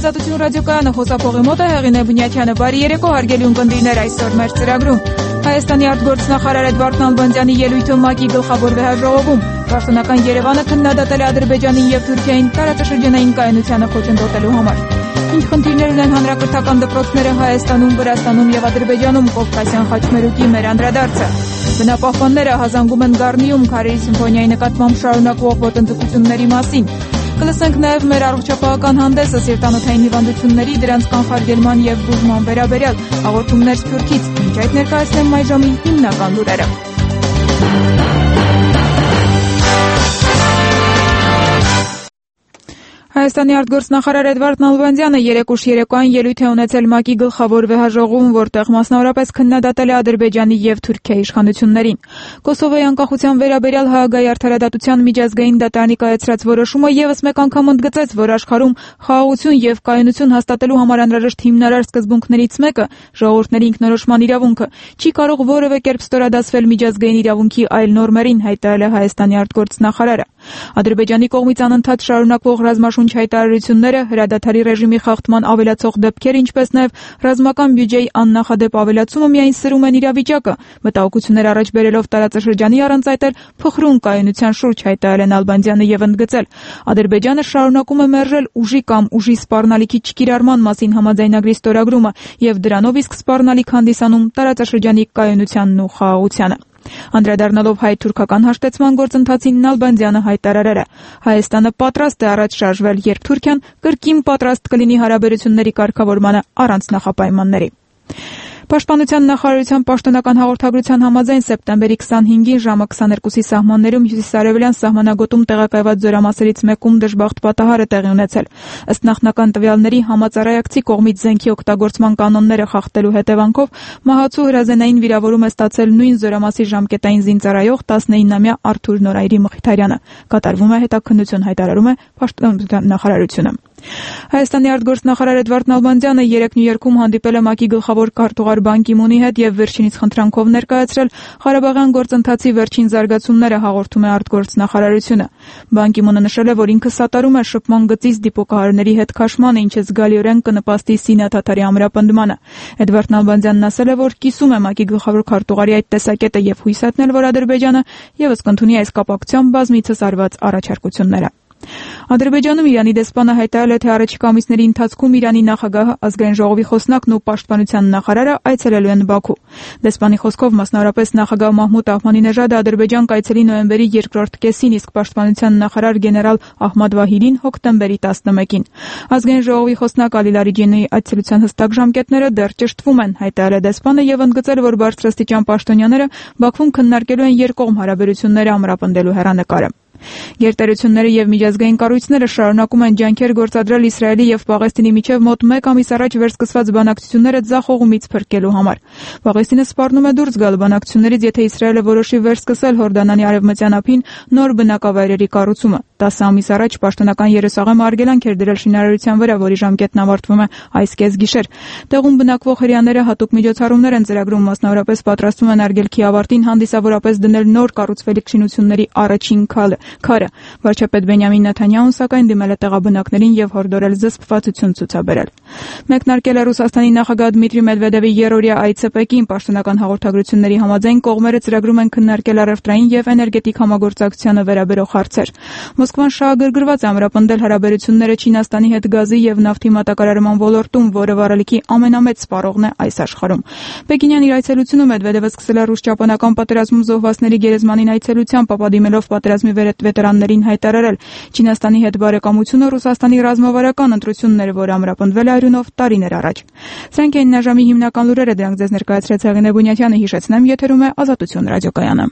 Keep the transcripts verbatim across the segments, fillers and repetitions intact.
Ազատություն ռադիոկայանը խոսափողի մոտ է, Հեղինե Բունյաթյանը։ Բարի երեկո, հարգելի ունկնդիրներ, այսօր մեր ծրագրում Հայաստանի արտգործնախարար Էդվարդ Նալբանդյանի ելույթը ՄԱԿ-ի գլխավոր վեհաժողովում, պաշտոնական Երևանը քննադատել է Ադրբեջանին եւ Թուրքիային տարածաշրջանային կայունությանը խոչընդոտելու համար։ Ինչ խնդիրներ ունեն հանրակրթական դպրոցները Հայաստանում, Վրաստանում եւ Ադրբեջանում, Կովկասյան խաչմերուկի մեր անդրադարձը։ Բնապահպանները հազանգում են Գառնիում Քարերի սիմֆոնիայի նկատմամբ շարունակվող ոտնձգությունների մասին։ Կլսենք նաև մեր առողջապահական հանդեսը սիրտանոթային հիվանդությունների, դրանց կանխարգելման եւ բուժման վերաբերյալ հաղորդումներ Սփյուռքից։ Մինչ այդ ներկայացնեմ այս ժամի հիմնական լուրերը։ Հայաստանի արտգործնախարար Էդվարդ Նալբանդյանը երեկուշ երեկոյան ելույթ է ունեցել ՄԱԿ-ի գլխավոր վեհաժողովում, որտեղ մասնավորապես քննադատել է Ադրբեջանի եւ Թուրքիայի իշխանություններին։ Կոսովոյի անկախության վերաբերյալ Հաագայի արդարադատության միջազգային դատարանի կայացրած որոշումը եւս մեկ անգամ ընդգծեց, որ աշխարհում խաղաղություն եւ կայունություն հաստատելու համար անհրաժեշտ հիմնարար սկզբունքներից մեկը ժողովուրդների ինքնորոշման իրավունքը չի կարող որևէ կերպ ստորադասվել միջազգային իրավունքի այլ նորմերին, հայտարարել է Հայաստանի արտգործնախարարը։ Ադրբեջանի կողմից անընդհատ շարունակվող ռազմաշունչ հայտարարությունները, հրադադարի ռեժիմի խախտման ավելացող դեպքեր, ինչպես նաև ռազմական բյուջեի աննախադեպ ավելացումը միայն սրում են իրավիճակը, մտահոգություններ առաջ բերելով տարածաշրջանի առանց այդ էլ փխրուն կայունության շուրջ, հայտարարել է Նալբանդյանը եւ ընդգծել. Ադրբեջանը շարունակում է մերժել ուժի կամ ուժի սպառնալիքի չկիրառման մասին համաձայնագրի ստորագրումը եւ դրանով իսկ սպառնալիք հանդիսանում տարածաշրջանի կայունությանն ու խաղաղությանը։ Անդրադառնալով հայ-թուրքական հաշտեցման գործընթացին, Նալբանդյանը հայտարարել է. Հայաստանը պատրաստ է առաջ շարժվել, երբ Թուրքիան կրկին պատրաստ կլինի հարաբերությունների կարգավորմանը առանց նախապայմանների։ Պաշտպանության նախարարության պաշտոնական հաղորդագրության համաձայն սեպտեմբերի քսանհինգին ժամը քսաներկուսի սահմաններում հյուսիսարևելյան սահմանագոտում տեղակայված զորամասերից մեկում դժբախտ պատահար է տեղի ունեցել։ Ըստ նախնական տվյալների, համածառայակցի կողմից զենքի օգտագործման կանոնները խախտելու հետևանքով մահացու հրազենային վիրավորում է ստացել նույն զորամասի ժամկետային զինծառայող տասնինամյա Արթուր Նորայրի Մխիթարյանը։ Կատարվում է հետաքննություն, հայտարարում է պաշտպանության նախարարությունը։ Հայաստանի արտգործնախարար Էդվարդ Նալբանդյանը երեկ Նյույորքում հանդիպել է ՄԱԿ-ի գլխավոր քարտուղար Բան Կի Մունի հետ եւ վերջինից խնդրանքով ներկայացրել Ղարաբաղյան գործընթացի վերջին զարգացումները, հաղորդում է արտգործնախարարությունը։ Բան Կի Մունը նշել է, որ ինքը սատարում է շփման գծից դիպուկահարների հետ քաշմանը, ինչը զգալիորեն կնպաստի Սինա-Թաթարի ամրապնդմանը։ Էդվարդ Նալբանդյանն ասել է, որ կիսում է ՄԱԿ-ի գլխավոր քարտուղարի այդ տեսակետը եւ հույս հայտնել, որ Ադրբեջանը եւս կընդունի այս կապակցությամբ բազմիցս արված առաջարկությունները։ Ադրբեջանում Իրանի դեսպանը հայտարարել է, թե առաջիկա ամիսների ընթացքում Իրանի նախագահը, ազգային ժողովի խոսնակն ու պաշտպանության նախարարը այցելելու են Բաքու։ Դեսպանի խոսքով մասնավորապես նախագահ Մահմուդ Ահմադինեժադը Ադրբեջան կայցելի նոյեմբերի երկրորդ կեսին, իսկ պաշտպանության նախարար գեներալ Ահմադ Վահիդին հոկտեմբերի տասնմեկին։ Ազգային ժողովի խոսնակ Ալի Լարիջանիի այցելության հստակ ժամկետները դեռ ճշտվում են, հայտարարել է դեսպանը եւ ընդգծել, որ բարձրաստիճան պաշտոնյաները Բաքվում քննարկելու են երկկողմ հարաբերությունները ամրապնդելու հեռանկարը։ Գերտերությունները եւ միջազգային կառույցները շարունակում են ջանքեր գործադրել Իսրայելի եւ Պաղեստինի միջև մոտ մեկ ամիս առաջ վերսկսված բանակցությունները ձախողումից փրկելու համար։ Պաղեստինը սպառնում է դուրս գալ բանակցություններից, եթե Իսրայելը որոշի վերսկսել Հորդանանի արևմտյան ափին նոր բնակավայրերի կառուցումը։ տասը ամիս առաջ պաշտոնական Երուսաղեմը արգելանք էր դրել շինարարության վրա, որի ժամկետն ավարտվում է այս կեսգիշեր։ Տեղում բնակվող հրեաները հատուկ միջոցառումներ են ծրագրում, մասնավորապես պատրաստվում են արգելքի ավարտին հանդիսավորապես դնել նոր կառուցվելիք շինությունների առաջին քայլը։ Քարը վարչապետ Բենյամին Նեթանյահուն սակայն դիմել է տեղաբնակներին եւ հորդորել զսպվածություն ցուցաբերել։ Մեկնարկել է Ռուսաստանի նախագահ Դմիտրի Մեդվեդևի երրորդյա այցը Պեկին, պաշտոնական հաղորդագրությունների համաձայն կողմերը ծրագրում են քննարկել առևտրային եւ էներգետիկ համագործակցությանը վերաբերող հարցեր։ Մոսկվան շահագրգռված է ամրապնդել հարաբերությունները Չինաստանի հետ գազի եւ նավթի մատակարարման ոլորտում, որը վառելիքի ամենամեծ սպառողն է այս աշխարհում։ Պեկինյան իր այցելությունը Մեդվեդևը սկսել է ռուս-ճապոնական պատերազմում զոհվածների գերեզմանին այցելությամբ, ապադիմելով պատերազմի վետերաններին հայտարարել Չինաստանի հետ բարեկամությունը Ռուսաստանի ռազմավարական ընտրությունները, որ ամրապնդվել է արյունով տարիներ առաջ։ Սրանք էին այժմի հիմնական լուրերը, դրանք ձեզ ներկայացրեց Հեղինե Բունյաթյանը, հիշեցնեմ, եթերում է Ազատություն ռադիոկայանը։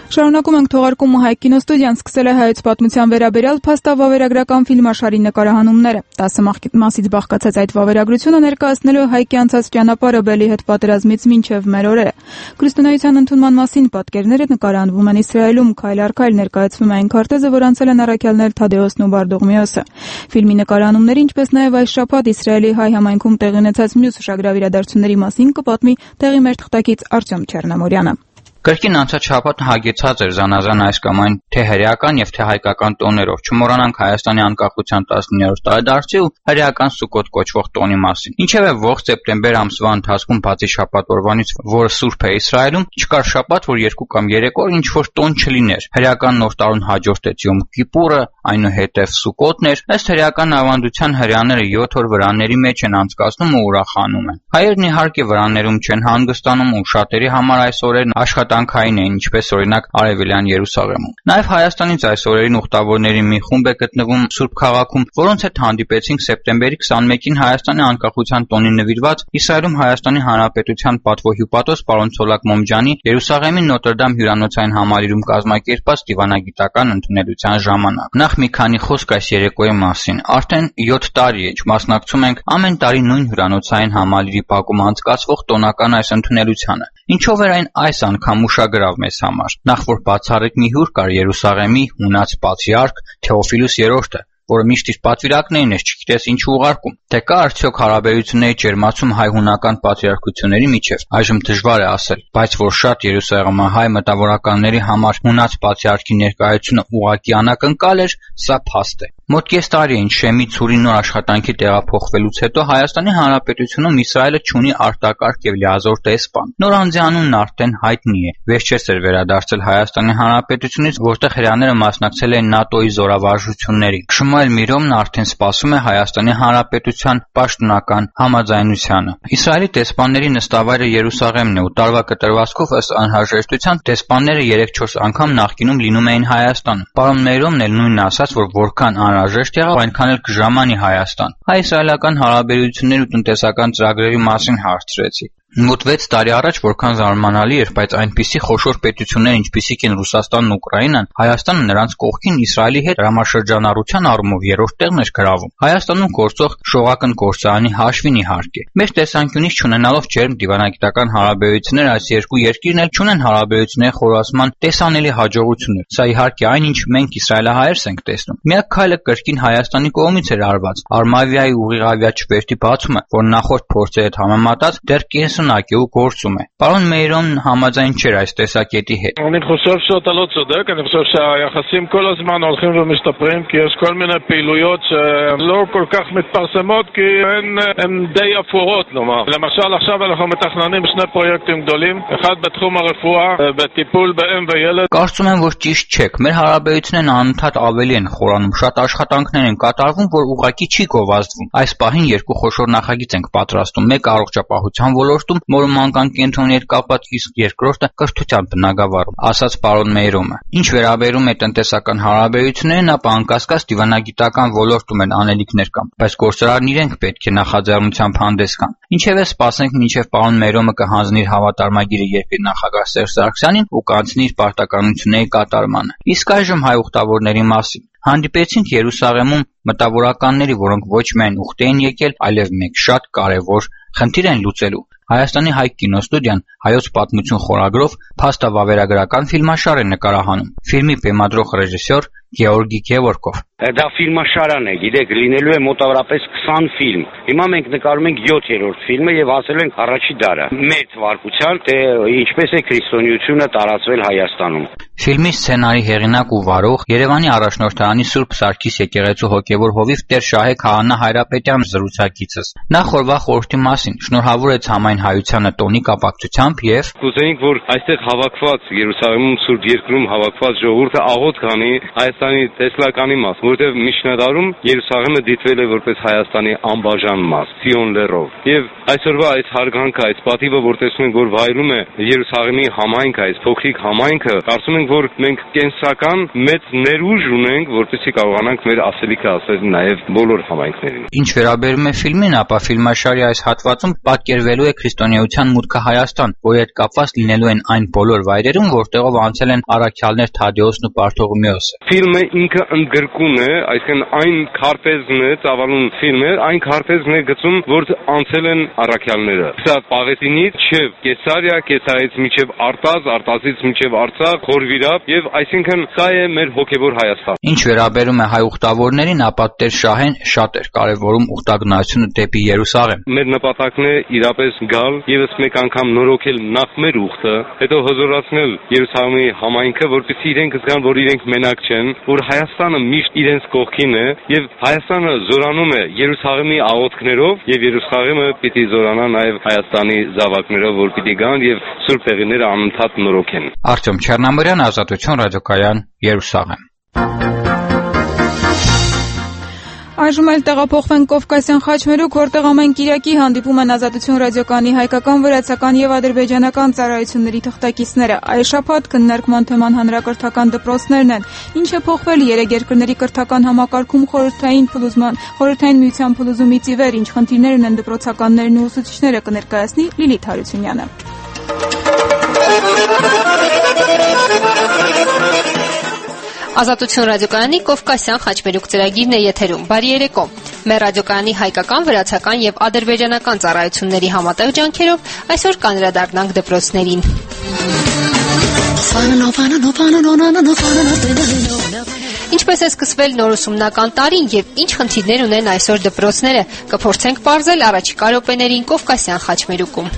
Շարունակում ենք թողարկումը Հայ կինոստուդիան սկսել է հայոց պատմության վերաբերյալ փաստավավերագրական ֆիլմաշարի նկարահանումները։ տասը մասից բաղկացած այդ վավերագրությունը ներկայացնելու Հայկի անցած ճանապարհը Բելի հետ պատերազմից մինչև մեր օրերը։ Քրիստոնեության ընդունման մասին պատկերները նկարահանվում են Իսրայելում, քայլ առ քայլ ներկայացվում այն քարտեզը, որ անցել են առաքյալներ Թադեոսն ու Բարդուղմեոսը։ Ֆիլմի նկարահանումների, ինչպես նաև այս շաբաթ Իսրայելի հայ համայնքում տեղի ունեցած մյուս ուշագրավ իրադարձությունների մասին կպատմի տեղի մեր թղթակից Արտյոմ Չեռնամորյանը։ Կրկին անցած շաբաթը հագեցած էր զանազան այս կամ այն թե հրեական եւ թե հայկական տոներով։ Չմոռանանք Հայաստանի անկախության տասնիններորդ տարեդարձի ու հրեական Սուկոտ կոչվող տոնի մասին։ Ինչևէ, ողջ սեպտեմբեր ամսվա ընթացքում բացի շաբաթ օրվանից, որը սուրբ է Իսրայելում, չկար շաբաթ, որ երկու կամ երեք օր ինչ-որ տոն չլիներ։ Հրեական նոր տարուն հաջորդ Յոմ Կիպուրը, այնուհետև Սուկոտն էր, ըստ հրեական ավանդության հրեաները յոթ օր վրանների մեջ են անցկացնում ու ուրախանում են։ Հայերն իհարկե վրաններում չեն հանգստանում ու շատերի համար այս օրերն աշխատանքային էին, ինչպես օրինակ Արևելյան Երուսաղեմում։ Նաև Հայաստանից այս օրերին ուխտավորների մի խումբ է գտնվում Սուրբ քաղաքում, որոնց հետ հանդիպեցինք սեպտեմբերի քսանմեկին Հայաստանի անկախության տոնին նվիրված Իսրայելում Հայաստանի Հանրապետության պատվոհյուպատոս պարոն Ցոլակ Մոմջանի Երուսաղեմի Նոտրդամ հյուրանոցային համալիրում կազմակերպած դիվանագիտական ընդունելության ժամանակ։ Նախ մի քանի խոսք այս երեկոյի մասին։ Արդեն յոթ տարի է մասնակցում ենք ամեն տարի նույն հյուրանոցային համալիրի բակում անցկացվող տոնական այս ընդունելությանը։ Ինչով էր այն այս անգամ ուշագրավ մեզ համար։ Նախ որ բացառիկ մի հյուր կար Երուսաղեմի հունած պատրիարք Թեոֆիլոս երրորդը, որը միշտ իր պատվիրակներին էր, չգիտես ինչու ուղարկում։ Թե կա արդյոք հարաբերությունների ջերմացում հայ-հունական պատրիարքությունների միջև, այժմ դժվար է ասել, բայց որ շատ երուսաղեմահայ մտավորականների համար հունած պատրիարքի ներկայությունը ուղղակի անակնկալ էր, սա փաստ է։ Մոտ կես տարի է, ինչ Շեմի ցուրի նոր աշխատանքի տեղափոխվելուց հետո Հայաստանի Հանրապետությունում Իսրայելը չունի արտակարգ եւ լիազոր տեսփան։ Նոր անձի անունն արդեն հայտնի է։ Վերջերս էր վերադարձել Հայաստանի Հանրապետությունից, որտեղ հրեաները մասնակցել են ՆԱՏՕ-ի զորավարժություններին։ Շմուել Միրոմն արդեն սպասում է Հայաստանի Հանրապետության պաշտոնական համաձայնությանը։ Իսրայելի տեսփանների նստավայրը Երուսաղեմն է ու տարվա կտրվածքով ըստ անհրաժեշտության տեսփանները երեք-չորս անգամ նախկինում լինում էին Հայաստանում։ Պարոն Միրոմն էլ նույնն ասաց, որ որքան անհրաժեշտ եղավ, այնքան էլ կժամանի Հայաստան։ Հայ-իսրայելական հարաբերությունների ու տնտեսական ծրագրերի մասին հարցրեցի։ Մոտ վեց տարի առաջ որքան զարմանալի էր, բայց այնպիսի խոշոր պետություններ, ինչպիսիք են Ռուսաստանն ու Ուկրաինան, Հայաստանը նրանց կողքին Իսրայելի հետ դրամաշրջանառության առումով երրորդ տեղն էր գրավում։ Հայաստանում գործող շողակն գործարանի հաշվին իհարկե։ Մեր տեսանկյունից չունենալով ջերմ դիվանագիտական հարաբերություններ, այս երկու երկիրն էլ չունեն հարաբերությունների խորացման տեսանելի հաջողություններ։ Սա իհարկե այն, ինչ մենք իսրայելահայերս ենք տեսնում։ Միակ քայլը կրկին Հայաստանի կողմից էր արված։ Արմավիայի ուղիղավյա չվերթի բացումը, որ նախորդ փորձի հետ համեմատած դեռ կենսունակ է ու գործում է։ Պարոն Մեյրոն համաձայն չէր այս տեսակետի հետ։ אני חושב שאתה לא צודק, אני חושב שהיחסים כל הזמן הולכים ומשתפרים, כי יש כל מיני פעילויות שלא כל כך מתפרסמות, כי הן די אפורות, נאמר. למשל, עכשיו אנחנו מתכננים שני פרויקטים גדולים, אחד בתחום הרפואה, בטיפול באם וילד. Կարծում եմ, որ ճիշտ չեք։ Մեր հարաբերություններն անընդհատ ավելի են խորանում, շատ աշխատանքներ են կատարվում, որ ուղղակի չի գովազդվում։ Այս պահին երկու խոշոր նախագիծ ենք պատրաստում, մեկը առողջապահության ոլորտում, մորմանկան կենտրոնի հետ կապված, իսկ երկրորդը կրթության բնագավառում, ասաց պարոն Մեյրոմը։ Ինչ վերաբերում է տնտեսական հարաբերություններին, ապա անկասկած դիվանագիտական ոլորտում են անելիքներ կան, բայց գործարարն իրենք պետք է նախաձեռնությամբ հանդես գան։ Ինչևէ, սպասենք մինչև պարոն Մեյրոմը կհանձնի իր հավատարմագիրը երկրի նախագահ Սերժ Սարգսյանին ու կանցնի իր պարտականությունների կատարմանը։ Իսկ այժմ հայ ուխտավորների մասին։ Հանդիպեցինք Երուսաղեմում մտավորականների, որոնք ոչ միայն ուխտի են եկել, այլև մեկ շատ կարևոր խնդիր են լուծելու։ Հայաստանի Հայ կինոստուդիան հայոց պատմություն խորագրով փաստավավերագրական ֆիլմաշար է նկարահանում։ Ֆիլմի բեմադրող ռեժիսոր Գեորգի Գևորգով։ Դա ֆիլմաշարան է, գիտեք, լինելու է մոտավորապես քսան ֆիլմ։ Հիմա մենք նկարում ենք յոթերորդ ֆիլմը եւ ասել ենք առաջի դարը։ Մեր թվարկության, թե ինչպես է քրիստոնեությունը տարածվել Հայաստանում։ Ֆիլմի սցենարի հեղինակ ու վարող Երևանի առաջնորդարանի Սուրբ Սարգիս եկեղեցու հոգևոր հովիվ Տեր Շահե Քահանա Հայրապետյան զրուցակիցս։ Նա խորվա խորհրդի մասին շնորհավորեց համայն հայությանը տոնի կապակցությամբ եւ կուզեինք, որ այստեղ հավաքված Երուսաղեմում Սուրբ Երկրում հավաքված ժողովուրդը աղոթ կանի Հայաստանի տեսլականի մաս, որտեղ միջնադարում Երուսաղեմը դիտվել է որպես Հայաստանի անբաժան մաս, Սիոն լեռով։ Եվ այսօրվա այս հարգանքը, այս պատիվը, որ տեսնում ենք, որ վայելում է Երուսաղեմի համայնքը, այս փոքրիկ համայնքը, կարծում ենք, որ մենք կենսական մեծ ներուժ ունենք, որպեսզի կարողանանք մեր ասելիքը ասել նաև բոլոր համայնքներին։ Ինչ վերաբերում է ֆիլմին, ապա ֆիլմաշարի այս հատվածում պատկերվելու է քրիստոնեության մուտքը Հայաստան, որի հետ կապված լինելու են այն բոլոր վայրերում, որտեղով անցել են առաքյալներ Թադեոսն ու Պարթողոմեոսը։ Ֆիլմը ինքը ընդգրկուն է, այսինքն այն քարտեզն է, ծավալուն ֆիլմ է, այն քարտեզն է գծում, որ անցել են առաքյալները։ Սա Պաղեստինից մինչև Կեսարիա, Կեսարիայից մինչև Արտազ, Արտազից մինչև Արցախ, Խորվիրապ, եւ այսինքն սա է մեր հոգեվոր Հայաստան։ Ինչ վերաբերում է հայ ուխտավորներին, ապա Տեր Շահեն շատ էր կարևորում ուխտագնացությունը դեպի Երուսաղեմ։ Մեր նպատակն է իրապես գալ եւս մեկ անգամ նորոգել նախ մեր ուխտը, հետո հզորացնել Երուսաղեմի համայնքը, որպեսզի իրենք զգան, որ իրենք մենակ չեն, որ Հայաստանը միշտ իրենց կողքին է եւ Հայաստանը զորանում է Երուսաղեմի աղոթքներով եւ Երուսաղեմը պիտի զորանա նաեւ Հայաստանի զավակներով, որ պիտի գան եւ սուրբ տեղիները անընդհատ նորոգեն։ Արտյոմ Չեռնամարյան, Ազատություն ռադիոկայան, Երուսաղեմ։ Այժմ էլ տեղափոխվենք Կովկասյան խաչմերուկ, որտեղ ամեն կիրակի հանդիպում են Ազատություն ռադիոկայանի հայկական, վրացական եւ ադրբեջանական ծառայությունների թղթակիցները։ Այս շաբաթ քննարկման թեման հանրակրթական դպրոցներն են։ Ինչ է փոխվել երեք երկրների կրթական համակարգում խորհրդային փլուզման, խորհրդային միության փլուզումից ի վեր, ինչ խնդիրներ ունեն դպրոցականներն ու ուսուցիչները, կներկայացնի Լիլիթ Հարությունյանը։ Ազատություն ռադիոկայանի Կովկասյան խաչմերուկ ծրագիրն է եթերում։ Բարի երեկո։ Մեր ռադիոկայանի հայկական, վրացական եւ ադրբեջանական ծառայությունների համատեղ ջանքերով այսօր կանդրադառնանք դպրոցներին։ Ինչպես է սկսվել նոր ուսումնական տարին եւ ինչ խնդիրներ ունեն այսօր դպրոցները, կփորձենք պարզել առաջիկա րոպեներին Կովկասյան խաչմերուկում։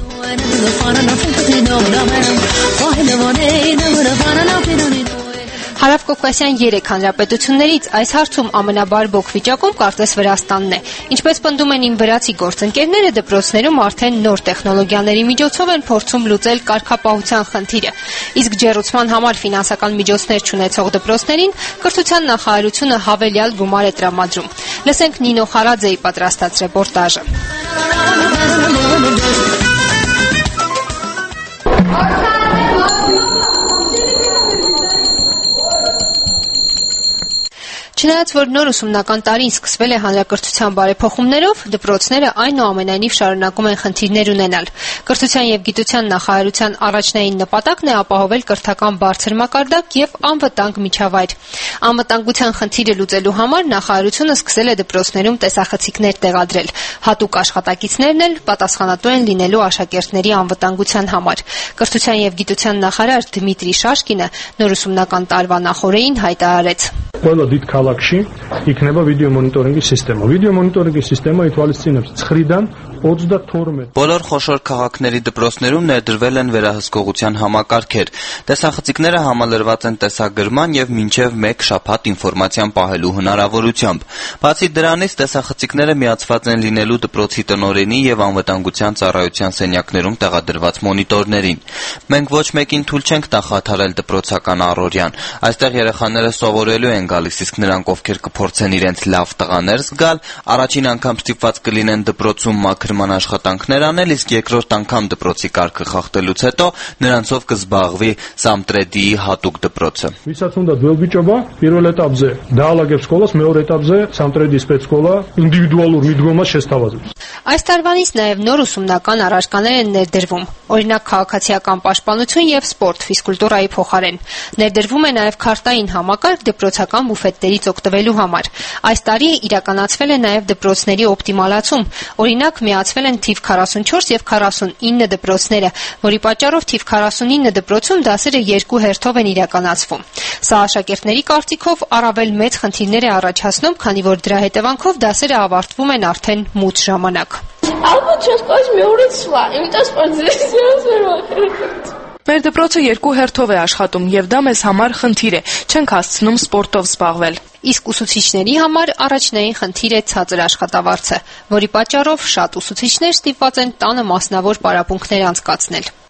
Հարավկովկասյան երեք հանրապետություններից այս հարցում ամենաբարբոք վիճակում կարծես Վրաստանն է։ Ինչպես պնդում են իմ վրացի գործընկերները, դպրոցներում արդեն նոր տեխնոլոգիաների միջոցով են փորձում լուծել կարգապահության խնդիրը։ Իսկ ջեռուցման համար ֆինանսական միջոցներ չունեցող դպրոցներին կրթության նախարարությունը հավելյալ գումար է տրամադրում։ Լսենք Նինո Խարաձեի պատրաստած ռեպորտաժը։ Չնայած որ նոր ուսումնական տարին սկսվել է հանրակրթության բարեփոխումներով, դպրոցները այնուամենայնիվ շարունակում են խնդիրներ ունենալ։ Կրթության եւ գիտության նախարարության առաջնային նպատակն է ապահովել կրթական բարձր մակարդակ եւ անվտանգ միջավայր։ Անվտանգության խնդիրը լուծելու համար նախարարությունը սկսել է դպրոցներում տեսախցիկներ տեղադրել։ Հատուկ աշխատակիցներն էլ պատասխանատու են լինելու աշակերտների անվտանգության համար։ Կրթության եւ գիտության նախարար Դմիտրի Շաշկինը նոր ուսումնական տարվա նախօրեին հայտարարեց. Ყველა დიდ ქალაქში იქნება ვიდეო მონიტორინგის სისტემა. Վիդեո მონիտորինգի սիստեմը ითვალისწინებს ცხრიდან ოცდათორმეტ Բոլոր խոշոր քաղաքների դպրոցներում ներդրվել են վերահսկողության համակարգեր։ Տեսախցիկները համալրված են տեսագրման եւ մինչեւ մեկ շաբաթ ինֆորմացիան պահելու հնարավորությամբ։ Բացի դրանից, տեսախցիկները միացված են լինելու դպրոցի տնօրենի եւ անվտանգության ծառայության սենյակներում տեղադրված մոնիտորներին։ Մենք ոչ մեկին թույլ չենք նախադարել դպրոցական առօրյան։ Այստեղ երեխաները սովորելու են գալիս, իսկ նրանք, ովքեր կփորձեն իրենց լավ տղաներ զգալ, առաջին անգամ ստիպված կլինեն դպրոցում մաքրման աշխատանքներ անել, իսկ երկրորդ անգամ դպրոցի կարգը խախտելուց հետո նրանցով կզբաղվի Սամտրեդիի հատուկ դպրոցը։ Վիսაც უნდა դվելբիճობა პირველ этаպზე դահալագებ շկոլաս, მეორე этаպზე Սամտրեդի սպեցկոլա ինդիվիդուալურ միდგոմա չստավազում։ Այս տարվանից նաև նոր ուսումնական առարկաներ են ներդրվում։ Օրինակ քաղաքացիական պաշտպանություն եւ սպորտ ֆիզկուլտուրայի փոխարեն։ Ներդրվում է նաև քարտային համակարգ դպրոցական բուֆետներից օգտվելու համար։ Այս տարի իրականացվել է նաև դպրոցների օպտիմալացում։ Օրինակ միացվել են թիվ քառասունչորս եւ քառասունինը դպրոցները, որի պատճառով թիվ քառասունինը դպրոցում դասերը երկու հերթով են իրականացվում։ Սա աշակերտների կարծիքով առավել մեծ խնդիրներ է առաջացնում, քանի որ դրա հետևանքով դասերը ավարտվում են արդեն մութ ժամանակ։ Ալբոտ չես կոչ մեուրից սվա, իմիտաս պարզես երոս Մեր դպրոցը երկու հերթով է աշխատում եւ դա մեզ համար խնդիր է։ Չենք հասցնում սպորտով զբաղվել։ Իսկ ուսուցիչների համար առաջնային խնդիր է ցածր աշխատավարձը, որի պատճառով շատ ուսուցիչներ ստիպված են տանը մասնավոր պարապմունքներ անցկացնել։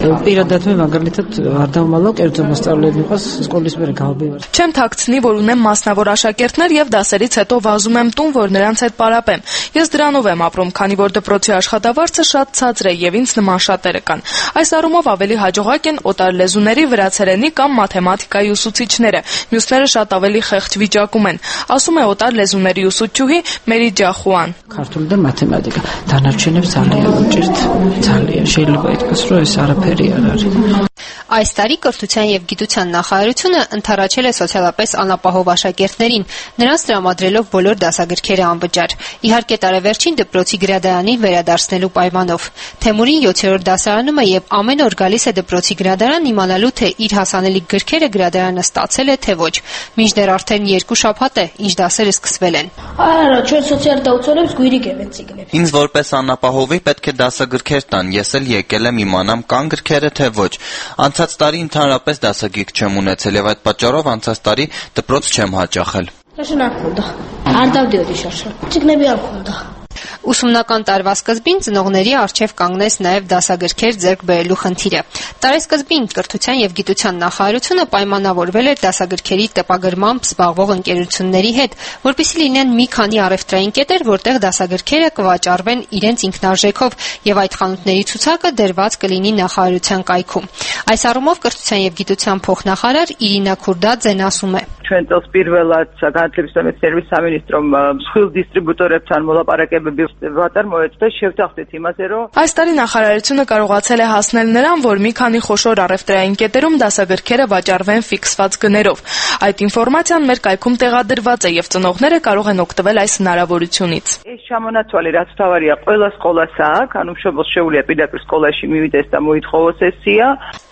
Პირადად მე მაგალითად არ დავმალავ კერძო მასწავლებლები იყოს სკოლის მერე გავაბევარ. Չեմ թաքցնի, որ ունեմ մասնավոր աշակերտներ եւ դասերից հետո վազում եմ տուն, որ նրանց հետ պարապեմ։ Ես դրանով եմ ապրում, քանի որ դպրոցի աշխատավարձը շատ ցածր է եւ ինձ նման շատերը կան։ Այս առումով ավելի հաջողակ են օտար լեզուների, վրացերենի կամ մաթեմատիկայի ուսուցիչները։ Մյուսները շատ ավելի խեղճ վիճակում են, ասում է օտար լեզուների ուսուցչուհի Մերի Ջախուան։ Քարտული და մաթեմատիկա, դանարჩენებს ძალიან უჭირთ, ძალიან შეიძლება ითქვას, რომ ეს არაფერი არ არის։ Այս տարի կրթության եւ գիտության նախարարությունը ընդառաջել է սոցիալապես անապահով աշակերտներին, նրանց տրամադրելով բոլոր դասագրքերը անվճար։ Իհարկե տարեվերջին դպրոցի գրադարանին վերադարձնելու պայմանով։ Թեմուրին յոթերորդ դասարանում է եւ ամեն օր գալիս է դպրոցի գրադարան իմանալու, թե իր հասանելիք գրքերը գրադարանը ստացել է, թե ոչ։ Մինչդեռ արդեն երկու շաբաթ է, ինչ դասերը սկսվել են։ Արա, ჩვენ սոցիալ-դասությունից գույրիկ եմ ցիկլել։ Ինձ որպես անապահովի պետք է դասագրքեր տան, ես էլ եկել եմ իմանամ կան գրքերը, թե ոչ։ Անցած տարի ընդհանրապես դասագիրք չեմ ունեցել եւ այդ պատճառով անցած տարի դպրոց չեմ հաճախել։ Շնորհակալ։ Արտավդիոդի շարժը։ Ցիկնեբի ալքոնդա։ Ուսումնական տարվա սկզբին ծնողների առջև կանգնեց նաև դասագրքեր ձեռք բերելու խնդիրը։ Տարեսկզբին կրթության եւ գիտության նախարարությունը պայմանավորվել էր դասագրքերի տպագրմամբ զբաղվող ընկերությունների հետ, որպեսզի լինեն մի քանի առևտրային կետեր, որտեղ դասագրքերը կվաճառվեն իրենց ինքնարժեքով եւ այդ խանութների ցուցակը դրված կլինի նախարարության կայքում։ Այս առումով կրթության եւ գիտության փոխնախարար Իրինա Քուրդաձեն ասում է. Ჩვენ წელს პირველად განათლების და სერვისის სამინისტრომ მსხვილ դիսტრիբյուտորებთან մոլაპարակებები վատար շեվտախտեց հիմա զերո Այս տարի նախարարությունը կարողացել է հասնել նրան, որ մի քանի խոշոր առևտրային կետերում դասագրքերը վաճառվեն ֆիքսված գներով։ Այդ ինֆորմացիան մեր կայքում տեղադրված է եւ ծնողները կարող են օգտվել այս հնարավորությունից։ Այս ժամանակվალი რაც თავარია ყველა სკოლას აქვს, ანუ მშობელს შეუძლია პირდაპირ სკოლაში მივიდეს და მოითხოვოს ეს სია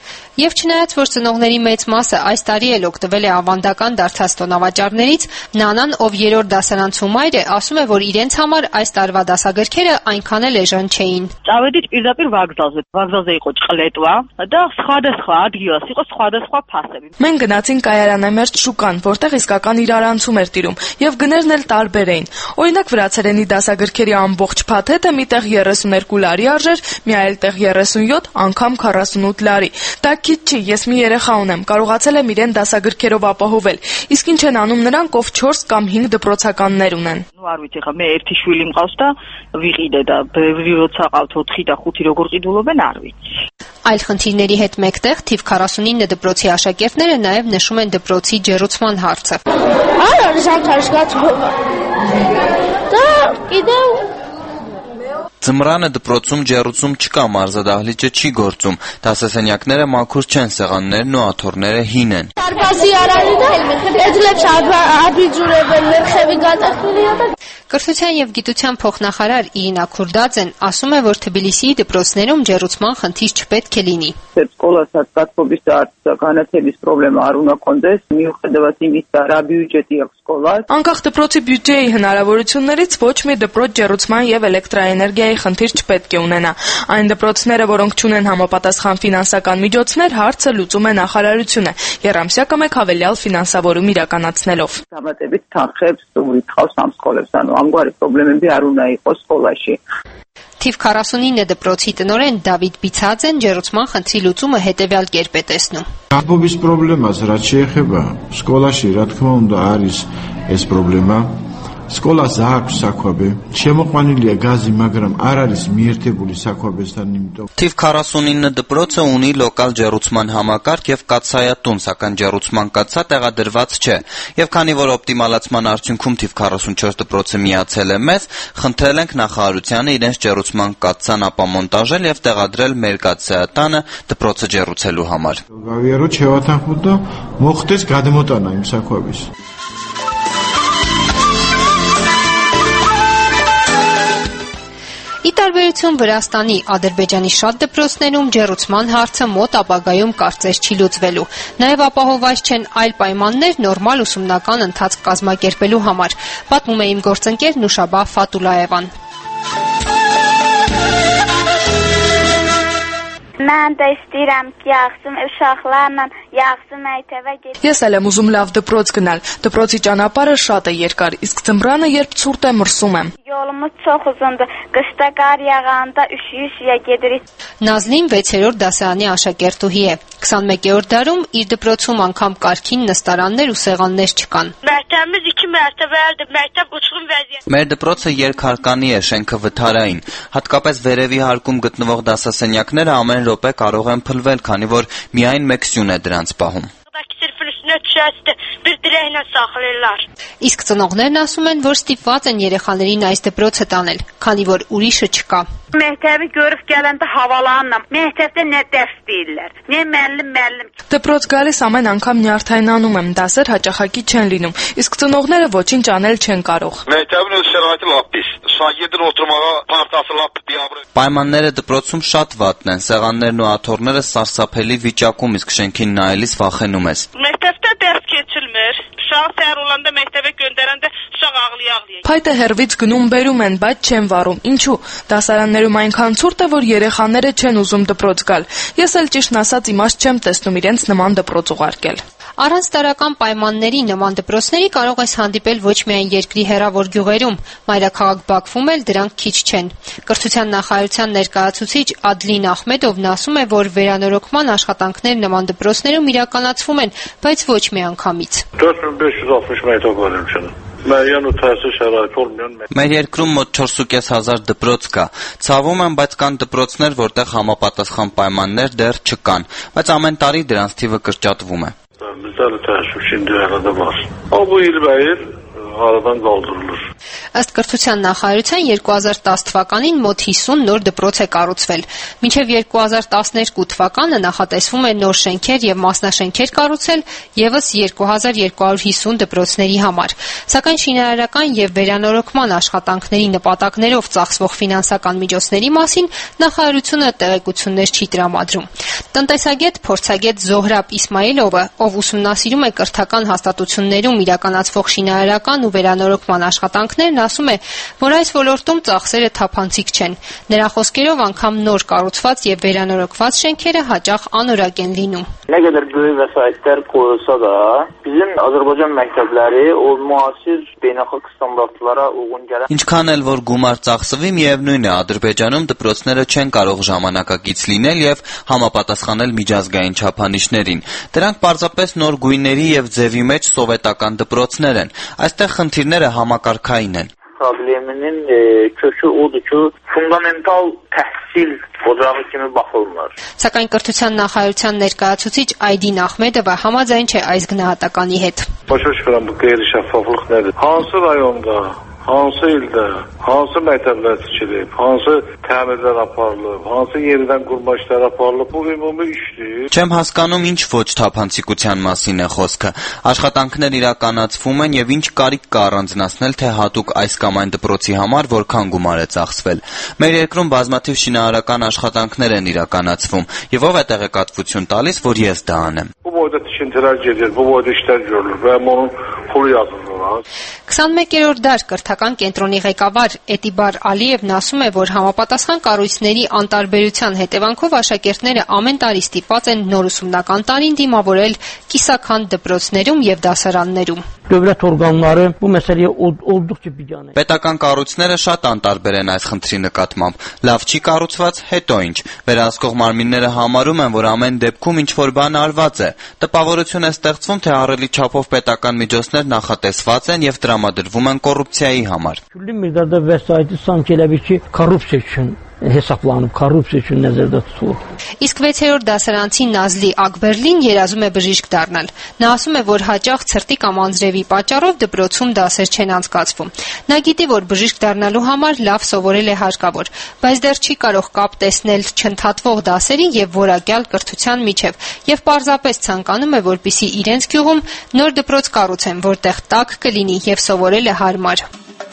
Եվ չնայած որ ծնողների մեծ մասը այս տարի էլ օգտվել է ավանդական դարձած տոնավաճառներից, Նանան, ով երրորդ դասարանցու մայր է, ասում է, որ իրենց համար այս տարվա դասագրքերը այնքան էլ էժան չէին։ Წავედით პირდაპირ ვაგზალზე, ვაგზალზე იყო ჭყლეტვა და სხვადასხვა ადგილას იყო სხვადასხვა ფასები։ Մենք գնացինք կայարանամերձ շուկան, որտեղ իսկական իրարանցում էր տիրում, եւ գներն էլ տարբեր էին։ Օրինակ վրացերենի դասագրքերի ամբողջ փաթեթը մի տեղ երեսուներկու լարի արժեր, մի այլ տեղ երեսունյոթ, անգամ քառասունութ լարի։ Դա քիչ չի, ես մի երեխա ունեմ, կարողացել եմ իրեն դասագրքերով ապահովել։ Իսկ ինչ են անում նրանք, ով չորս կամ հինգ դպրոցականներ ունեն։ Ну არ ვიცი ხა მე ერთი შვილი მყავს და ვიყიდე და ბევრი როცა ყავთ ოთხი და ხუთი როგორ ყიდულობენ არ ვიცი։ Այլ խնդիրների հետ մեկտեղ թիվ քառասունինը դպրոցի աշակերտները նաև նշում են դպրոցի ջեռուցման հարցը։ Արա ժանթարշկացումը։ Դա գիտեմ Ձմռանը դպրոցում ջեռուցում չկա, մարզադահլիճը չի գործում, դասասենյակները մաքուր չեն, սեղաններն ու աթոռները հին են։ Դարպասի արանին էջլեփ աբիջուրեբել մերխևի գատախնի յա Կրթության եւ գիտության փոխնախարար Իրինա Քուրդաձեն ասում է, որ Թբիլիսիի դպրոցներում ջեռուցման խնդիր չպետք է լինի։ Սկոլասած կարգობის და განათლების პრობლემა არ უნდა կոնდეს, მიუხედავად იმისა, რა բյուջეტի აქვს սկոլას։ Անկախ դպրոցի բյուջեի հնարավորություններից ոչ մի դպրոց ջեռուցման եւ էլեկտրաէներգիայի խնդիր չպետք է ունենա։ Այն դպրոցները, որոնք չունեն համապատասխան ֆինանսական միջոցներ, հարցը լուծում է նախարարությունը, եռամսյա կամ հավելյալ ֆինանսավորում իրականացնելով։ Համատებით თანხებს ուրիթავს ამ სკოლებს, ანუ ամგვარი პრობლემები არ უნდა იყოს სკოლაში։ Թիվ քառասունինը դպրոցի տնօրեն Դավիթ Բիցաձեն ջեռուցման խնդրի լուծումը հետեւյալ կերպ է տեսնում։ Ամբողջ პრոբլեմას რაც შეეხება სკოლაში, რა თქმა უნდა, არის ეს პრობლემა. სკოლას აქვს საქვაბე, შემოყვანილია գազი, მაგრამ არ არის მიერთებული საქვაბესთან, იმიტომ Թիվ քառասունինը դպրոցը ունի լոկալ ջեռուցման համակարգ եւ կաթսայատուն, սակայն ջեռուցման կաթսա տեղադրված չէ։ Եվ քանի որ օպտիմալացման արդյունքում թիվ քառասունչորս դպրոցը միացել է մեզ, խնդրել ենք նախարարությանը իրենց ջեռուցման կաթսան ապամոնտաժել եւ տեղադրել մեր կաթսայատանը դպրոցը ջեռուցելու համար։ გავიარო შევათანხმოთ და მოხდეს გადმოტანა იმ საქვაბის։ Ի տարբերություն Վրաստանի, Ադրբեջանի շատ դպրոցներում ջեռուցման հարցը մոտ ապագայում կարծես չի լուծվելու։ Նաև ապահովված չեն այլ պայմաններ նորմալ ուսումնական ընթացք կազմակերպելու համար, պատմում է իմ գործընկեր Նուշաբա Ֆատուլաևան։ Mən də istəyirəm ki, yaxşım uşaqlarla Ես էլ եմ ուզում լավ դպրոց գնալ։ Դպրոցի ճանապարհը շատ է երկար, իսկ ձմռանը երբ ցուրտ է մրսում եմ։ Նազլին վեցերորդ դասարանի աշակերտուհի է։ քսանմեկերորդ դարում իր դպրոցում անգամ կարգին նստարաններ ու սեղաններ չկան։ Մեր դպրոցը երկհարկանի է, շենքը վթարային։ Հատկապես վերևի հարկում գտնվող դասասենյակները ամեն րոպե կարող են փլվել, քանի որ միայն մեկ սյուն է դրանց պահում։ Իսկ ծնողներն ասում են, որ ստիպված են երեխաներին այս դպրոցը տանել, քանի որ ուրիշը չկա։ Məktəbi görüb gələndə havalanla, məktəbdə nə dərs deyirlər, nə müəllim müəllim։ Դպրոց գալիս ամեն անգամ նյարդայնանում եմ, դասեր հաճախակի չեն լինում, իսկ ծնողները ոչինչ անել չեն կարող։ Məktəbin öz şəraiti lap pis. Şagirdin oturmağa partası lap biabır. Պայմանները դպրոցում շատ վատն են, սեղաններն ու աթոռները սարսափելի վիճակում, իսկ շենքին նայելիս վախենում ես։ Məktəbdə dərs keçilmir. Uşaq səhər olanda məktəbə göndərəndə uşaq ağlaya-ağlaya։ Փայտը հերվից գնում բերում են, բայց չեն վառում։ Ինչու՞։ Դասարաններում այնքան ցուրտ է, որ երեխաները չեն ուզում դպրոց գալ։ Ես էլ ճիշտն ասած իմաստ չեմ տեսնում իրենց նման դպրոց ուղարկել։ Առանց տարական պայմանների նման դպրոցների կարող ես հանդիպել ոչ միայն երկրի հեռավոր գյուղերում, մայրաքաղաք Բաքվում էլ դրանք քիչ չեն։ Կրթության նախարարության ներկայացուցիչ Ադլին Ախմեդովն ասում է, որ վերանորոգման աշխատանքներ նման դպրոցներում իրականացվում են, բայց ոչ միանգամից։ dört bin beş yüz altmış məktəb var ölkədə. Müəyyən ու təhsil şəraiti olmayan Մեր երկրում մոտ չորս ու կես հազար դպրոց կա։ Ցավում եմ, բայց կան դպրոցներ, որտեղ համապատասխան պայմաններ դեռ չկան, բայց ամեն տարի դրանց թիվը կրճատվում է։ Bizdə də təəssüf şimdi arada var. O bu ilbəil aradan qaldırılır. Ըստ կրթության նախարարության երկու հազար տասը թվականին մոտ հիսուն նոր դպրոց է կառուցվել։ Մինչև երկու հազար տասներկու թվականը նախատեսվում է նոր շենքեր եւ մասնաշենքեր կառուցել եւս երկու հազար երկու հարյուր հիսուն դպրոցների համար։ Սակայն շինարարական եւ վերանորոգման աշխատանքների նպատակներով ծախսվող ֆինանսական միջոցների մասին նախարարությունը տեղեկություններ չի տրամադրում։ Տնտեսագետ, փորձագետ Զոհրաբ Իսմայելովը, ով ուսումնասիրում է կրթական հաստատություններում իրականացվող շինարարական ու վերանորոգման աշխատանքներն, ասում է, որ այս ոլորտում ծախսերը թափանցիկ չեն։ Նրա խոսքերով անգամ նոր կառուցված եւ վերանորոգված շենքերը հաճախ անորակ են լինում։ Nə qədər böyük vəsaitlər qoyulsa da, bizim Azərbaycan məktəbləri o müasir beynəlxalq standartlara uyğun gələn Ինչքան էլ որ գումար ծախսվի, միևնույն է, Ադրբեջանում դպրոցները չեն կարող ժամանակակից լինել եւ համապատասխանել միջազգային չափանիշներին։ Դրանք պարզապես նոր գույների եւ ձևի մեջ սովետական դպրոցներ են։ Այստեղ խնդիրները համակարգային են։ Probleminin e, kökü odur ki, fundamental təhsil ocağı kimi baxılmır։ Սակայն կրթության նախարարության ներկայացուցիչ Այդին Ախմեդովը համաձայն չէ այս գնահատականի հետ։ Başa çıxıram bu qeyri-şəffaflıq nədir? Hansı rayonda, hansı ildə, hansı məktəblər tikilib, hansı təmirlər aparılıb, hansı yenidən qurma işləri aparılıb, bu ümumi işdir։ Չեմ հասկանում ինչ ոչ թափանցիկության մասին է խոսքը։ Աշխատանքներ իրականացվում են եւ ինչ կարիք կա առանձնացնել, թե հատուկ այս կամ այն դպրոցի համար որքան գումար է ծախսվել։ Մեր երկրում բազմաթիվ շինարարական աշխատանքներ են իրականացվում եւ ով է տեղեկատվություն տալիս, որ ես դա անեմ։ Bu boyda tikintiler gedir, bu boyda işler görülür və onun pulu yazılır։ քսանմեկերորդ դար կրթական կենտրոնի ղեկավար Էտիբար Ալիևն ասում է, որ համապատասխան կառույցների անտարբերության հետևանքով աշակերտները ամեն տարի ստիպված են նոր ուսումնական տարին դիմավորել կիսաքանդ դպրոցներում եւ դասարաններում։ Dövlət orqanları bu məsələyə olduqca biganə։ Պետական կառույցները շատ անտարբեր են այս խնդրի նկատմամբ։ Լավ չի կառուցված, հետո ինչ։ Վերահսկող մարմինները համարում են, որ ամեն դեպքում ինչ որ բան արված է։ Տպավորություն է ստեղծվում, թե ահռելի չափով պետական միջոցներ նախատեսված են եւ տրամադրվում են կոռուպցիայի համար։ Külli miqdarda vəsaiti sanki elə bir ki, korrupsiya üçün hesablanıb, korrupsiya üçün nəzərdə tutulub։ Իսկ վեցերորդ դասարանցի Նազլի Ակբերլին երազում է բժիշկ դառնալ։ Նա ասում է, որ հաճախ ցրտի կամ անձրևի պատճառով դպրոցում դասեր չեն անցկացվում։ Նա գիտի, որ բժիշկ դառնալու համար լավ սովորել է հարկավոր, բայց դեռ չի կարող կապ տեսնել չընդհատվող դասերի եւ որակյալ կրթության միջև, եւ պարզապես ցանկանում է, որպեսզի իրենց գյուղում նոր դպրոց կառուցեն, որտեղ տաք կլինի եւ սովորելը հարմար։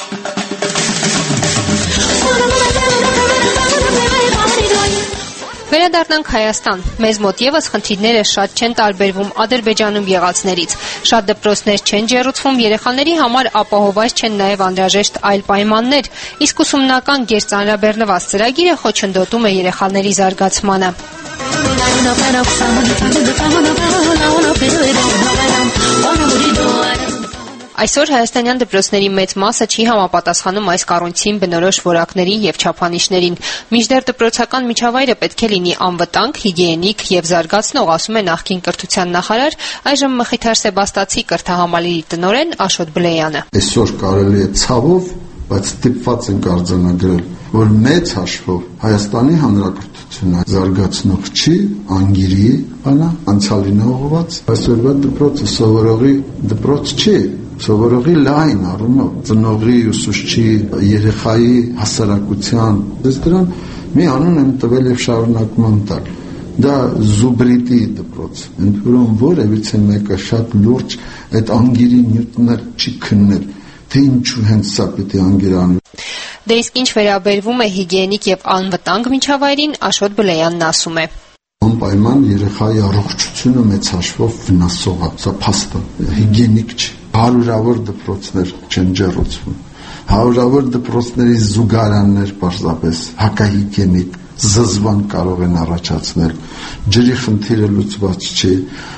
Վերադառնանք Հայաստան։ Մեզ մոտ եւս խնդիրները շատ չեն տարբերվում Ադրբեջանում եղածներից։ Շատ դպրոցներ չեն ջեռուցվում, երեխաների համար ապահովված չեն նաեւ անհրաժեշտ այլ պայմաններ, իսկ ուսումնական գերծանրաբեռնված ծրագիրը խոչընդոտում է երեխաների զարգացմանը։ Այսօր հայաստանյան դպրոցների մեծ մասը չի համապատասխանում այս կառույցին բնորոշ որակներին եւ չափանիշներին։ Մինչդեռ դպրոցական միջավայրը պետք է լինի անվտանգ, հիգիենիկ եւ զարգացնող, ասում է նախկին կրթության նախարար, այժմ Մխիթար Սեբաստացի կրթահամալիրի տնօրեն Աշոտ Բլեյանը։ Այսօր կարելի է ցավով, բայց ստիպված ենք արձանագրել, որ մեծ հաշվով Հայաստանի Հանրապետությունը զարգացնող չի, անգիրի, բանա, անցյալին ուղղված, այսօրվա դպրոցը սովորողի դպրոց չի, սովորողի լայն առումով, ծնողի, ուսուցչի, երեխայի հասարակության, ես դրան մի անուն եմ տվել եւ շարունակում եմ տալ։ Դա զուբրիտի դպրոց, ընդ որում որևիցե մեկը շատ լուրջ այդ անգիրի նյութներ չի քննել, թե ինչու հենց սա պիտի անգիրանի։ Դե իսկ ինչ վերաբերվում է հիգիենիկ եւ անվտանգ միջավայրին, Աշոտ Բլեյանն ասում է. Անպայման երեխայի առողջությունը մեծ հաշվով վնասող է, սա փաստ է, հիգիենիկ չի։ Հարյուրավոր դպրոցներ չեն ջեռուցվում։ Հարյուրավոր դպրոցների զուգարաններ պարզապես հակահիգիենիկ զզվան կարող են առաջացնել։ Ջրի խնդիրը լուծված չի,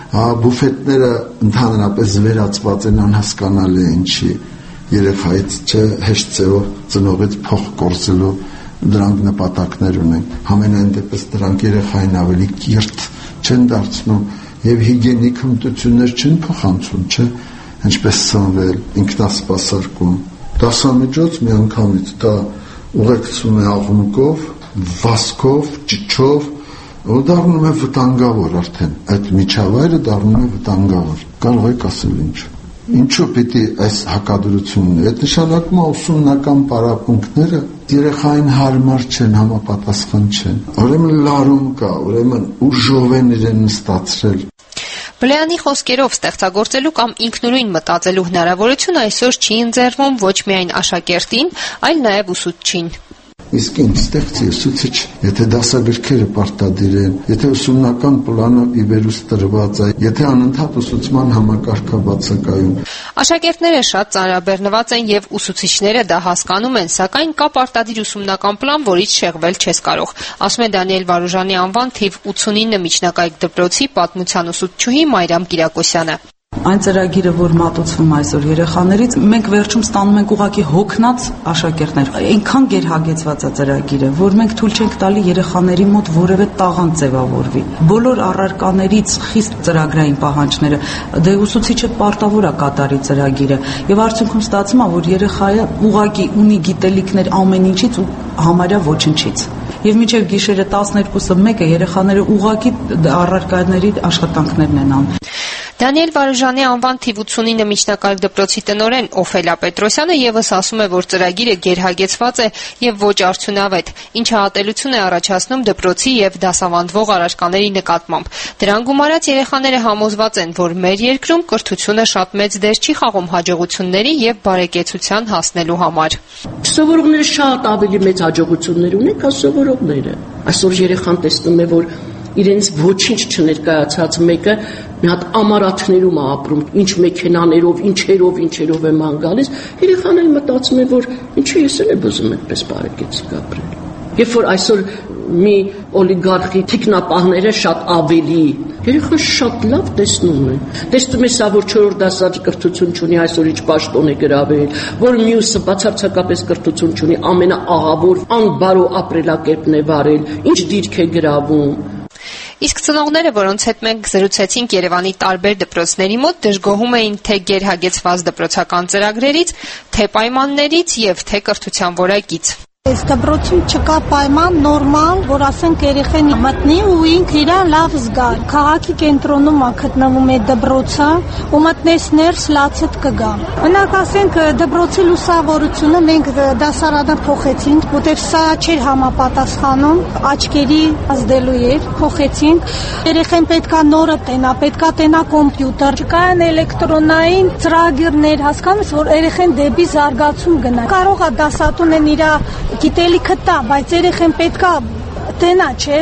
բուֆետները ընդհանրապես վերածված են անհասկանալի ինչի։ Երեխայից չէ հեշտ ձևով ծնողից փող կորզելու դրանք նպատակներ ունեն։ Համենայն դեպս դրանք երեխային ավելի կիրթ չեն դարձնում եւ հիգիենիկ հմտություններ չեն փոխանցում, չէ, ինչպես սնվել, ինքնասպասարկում։ Դասամիջոց միանգամից դա ուղեկցում է աղմուկով, վազքով, ճիչով, ու դառնում է վտանգավոր արդեն։ Այդ միջավայրը դառնում է վտանգավոր։ Կարող եք ասել ինչ։ Ինչու պիտի այս հակադրությունն է։ Այդ նշանակում է ուսումնական պարապմունքները երեխային հարմար չեն, համապատասխան չեն։ Ուրեմն լարում կա, ուրեմն ուժով են իրեն նստացրել։ Բլեյանի խոսքերով ստեղծագործելու կամ ինքնուրույն մտածելու հնարավորություն այսօր չի ընձեռվում ոչ միայն աշակերտին, այլ նաև ուսուցչին։ Իսկ ինչ ստեղծի ուսուցիչ, եթե դասագրքերը պարտադիր են, եթե ուսումնական պլանը ի վերուս տրված է, եթե անընդհատ ուսուցման համակարգը բացակայում։ Աշակերտները շատ ծանրաբեռնված են եւ ուսուցիչները դա հասկանում են, սակայն կա պարտադիր ուսումնական պլան, որից շեղվել չես կարող, ասում է Դանիել Վարուժանի անվան թիվ ութունինը միջնակայք դպրոցի պատմության ուսուցչուհի Մարիամ Կիրակոսյանը։ Այն ծրագիրը, որ մատուցվում այսօր երեխաներից, մենք վերջում ստանում ենք ուղղակի հոգնած աշակերտներ։ Այնքան գերհագեցված է ծրագիրը, որ մենք թույլ չենք տալի երեխաների մոտ որևէ տաղանդ ձևավորվի։ Բոլոր առարկաներից խիստ ծրագրային պահանջները, դե ուսուցիչը պարտավոր է կատարի ծրագիրը, եւ արդյունքում ստացվում է, որ երեխայը ուղղակի ունի գիտելիքներ ամեն ինչից ու համարյա ոչնչից։ Եվ մինչև գիշերը տասներկուսը մեկը երեխաները ուղղակի առարկաների աշխատանքներն են անում։ Դանիել Վարուժանի անվան թիվ ութունինը միջնակարգ դպրոցի տնօրեն Օֆելիա Պետրոսյանը եւս ասում է, որ ծրագիրը գերհագեցված է եւ ոչ արդյունավետ, ինչը ատելություն է առաջացնում դպրոցի եւ դասավանդվող առարկաների նկատմամբ։ Դրան գումարած երեխաները համոզված են, որ մեր երկրում կրթությունը շատ մեծ դեր չի խաղում հաջողությունների եւ բարեկեցության հասնելու համար։ Սովորողները շատ ավելի մեծ հաջողություններ ունեն, քան սովորողները։ Այսօր երեխան տեսնում է, որ իրենց ոչինչ չներկայացած մեկը մի հատ ամարաթներում է ապրում, ինչ մեքենաներով, ինչերով, ինչերով է ման գալիս, երեխան էլ մտածում է, որ ինչու ես էլ ուզում եմ այդպես բարեկեցիկ ապրել։ Երբ որ այսօր մի օլիգարխի թիկնապահները շատ ավելի, երեխան շատ լավ տեսնում է։ Տեսնում է սա, որ չորրորդ դասարանը կրթություն չունի, այսօր ինչ պաշտոն է գրավել, որ մյուսը բացարձակապես կրթություն չունի, ամենաաղավոր անբարո ապրելակերպն է վարել, ինչ դիրք է գրավում։ Իսկ ծնողները, որոնց հետ մենք զրուցեցինք Երևանի տարբեր դպրոցների մոտ, դժգոհում էին թե գերհագեցված դպրոցական ծրագրերից, թե պայմաններից եւ թե կրթության որակից։ Այս դպրոցում չկա պայման նորմալ, որ ասենք երեխան մտնի ու ինքը իր լավ զգա։ Քաղաքի կենտրոնում գտնվում է դպրոցը, ու մտնես ներս լացդ կգա։ Օրինակ ասենք դպրոցի լուսավորությունը մենք դասարանը փոխեցինք, որտեղ սա չէր համապատասխանում աչքերի ազդելու էր, փոխեցինք։ Երեխան պետքա նորը տենա, պետքա տենա կոմպյուտեր, չկային էլեկտրոնային ծրագիրներ, հասկանում ես, որ երեխան դեպի զարգացում գնա։ Կարող է դասատունեն իր գիտելիքը տա, բայց երեխան պետքա տենա, չէ,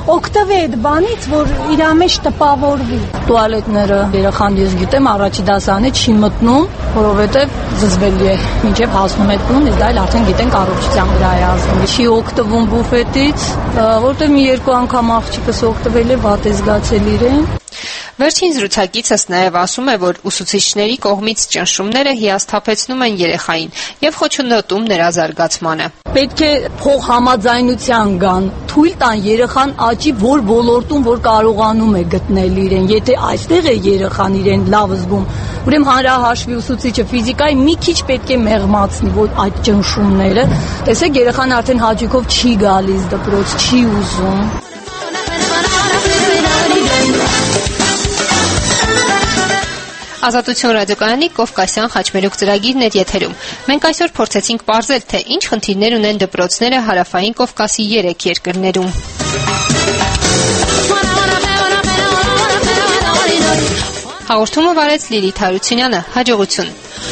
օգտվի այդ բանից, որ իր մեջ տպավորվի։ Տուալետները երեխան ես գիտեմ առաջի դասարանից չի մտնում, որովհետև զզվելի է մինչև հասնում է տուն, իսկ դա էլ արդեն գիտենք առողջության վրա է ազդում։ Չի օգտվում բուֆետից, որտեղ մի երկու անգամ աղջիկս օգտվել է, վատ է զգացել իրեն։ Վերջին զրուցակիցս նաև ասում է, որ ուսուցիչների կողմից ճնշումները հիասթափեցնում են երեխային եւ խոչընդոտում նրա զարգացմանը։ Պետք է փող համաձայնության գան, թույլ տան երեխան աճի որ ոլորտում որ կարողանում է գտնել իրեն։ Եթե այստեղ է երեխան իրեն լավ զգում, ուրեմն հանրահաշվի ուսուցիչը ֆիզիկայի մի քիչ պետք է մեղմացնի, որ այդ ճնշումները, տեսեք երեխան արդեն հաճույքով չի գալիս դպրոց, չի ուզում։ Ազատություն ռադիոկայանի Կովկասյան խաչմերուկ ծրագիրն էր եթերում։ Մենք այսօր փորձեցինք պարզել, թե ինչ խնդիրներ ունեն դպրոցները հարավային Կովկասի երեք երկրներում։ Հաղորդումը վարեց Լիլիթ Հարությունյանը։ Հաջողություն։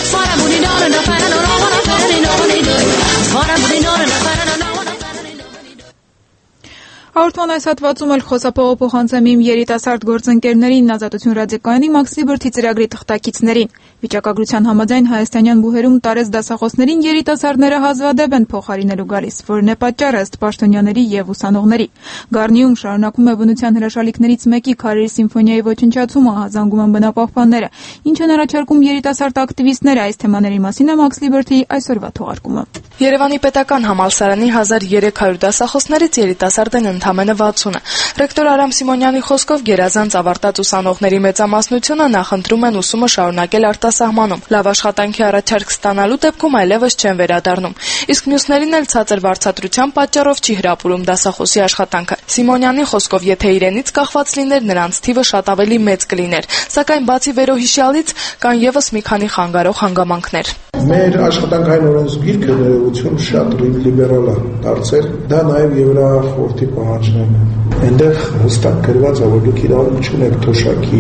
Հաղորդման այս հատվածում էլ խոսափողոփոխանցեմ իմ երիտասարդ գործընկերներին, Ազատություն ռադիոկայանի Մաքսի Բրդի ծրագրի թղթակիցներին։ Վիճակագրության համաձայն հայաստանյան բուհերում տարեց դասախոսներին երիտասարդները հազվադեպ են փոխարինելու գալիս, որն է պատճառը ըստ պաշտոնյաների եւ ուսանողների։ Գառնիում շարունակում է բնության հրաշալիքներից մեկի Քարերի սիմֆոնիայի ոչնչացումը, հազանգում են բնապահպանները, ինչ են առաջարկում երիտասարդ ակտիվիստները։ Այս թեմաների մասին է Մաքսի Բրդի այսօրվա թողարկումը։ Երևանի պետական համալսարանի հազար երեք հարյուր դասախոսներից երիտասարդ են ընդամենը վաթսունը։ Ռեկտոր Արամ Սիմոնյանի խոսքով գերազանց ավարտած ուսանողների մեծամասնությունը նախընտրում են ուսումը շարունակել արտասահմանում։ Լավ աշխատանքի առաջարկ ստանալու դեպքում այլևս չեն վերադառնում։ Իսկ մյուսներին էլ ցածր վարձատրության պատճառով չի հրապուրում դասախոսի աշխատանքը։ Սիմոնյանի խոսքով, եթե իրենից կախված լիներ, նրանց թիվը շատ ավելի մեծ կլիներ։ Սակայն բացի վերոհիշյալից կան եւս մի քանի խանգարող հանգամանքներ։ Մեր աշխատանքային օրենսգիրքը ներողություն շատ լիբերալ է դարձել, դա նաև Եվրախորհրդի պահանջներն են։ Այնտեղ հստակ գրված է, որ դուք իրավունք չունեք թոշակի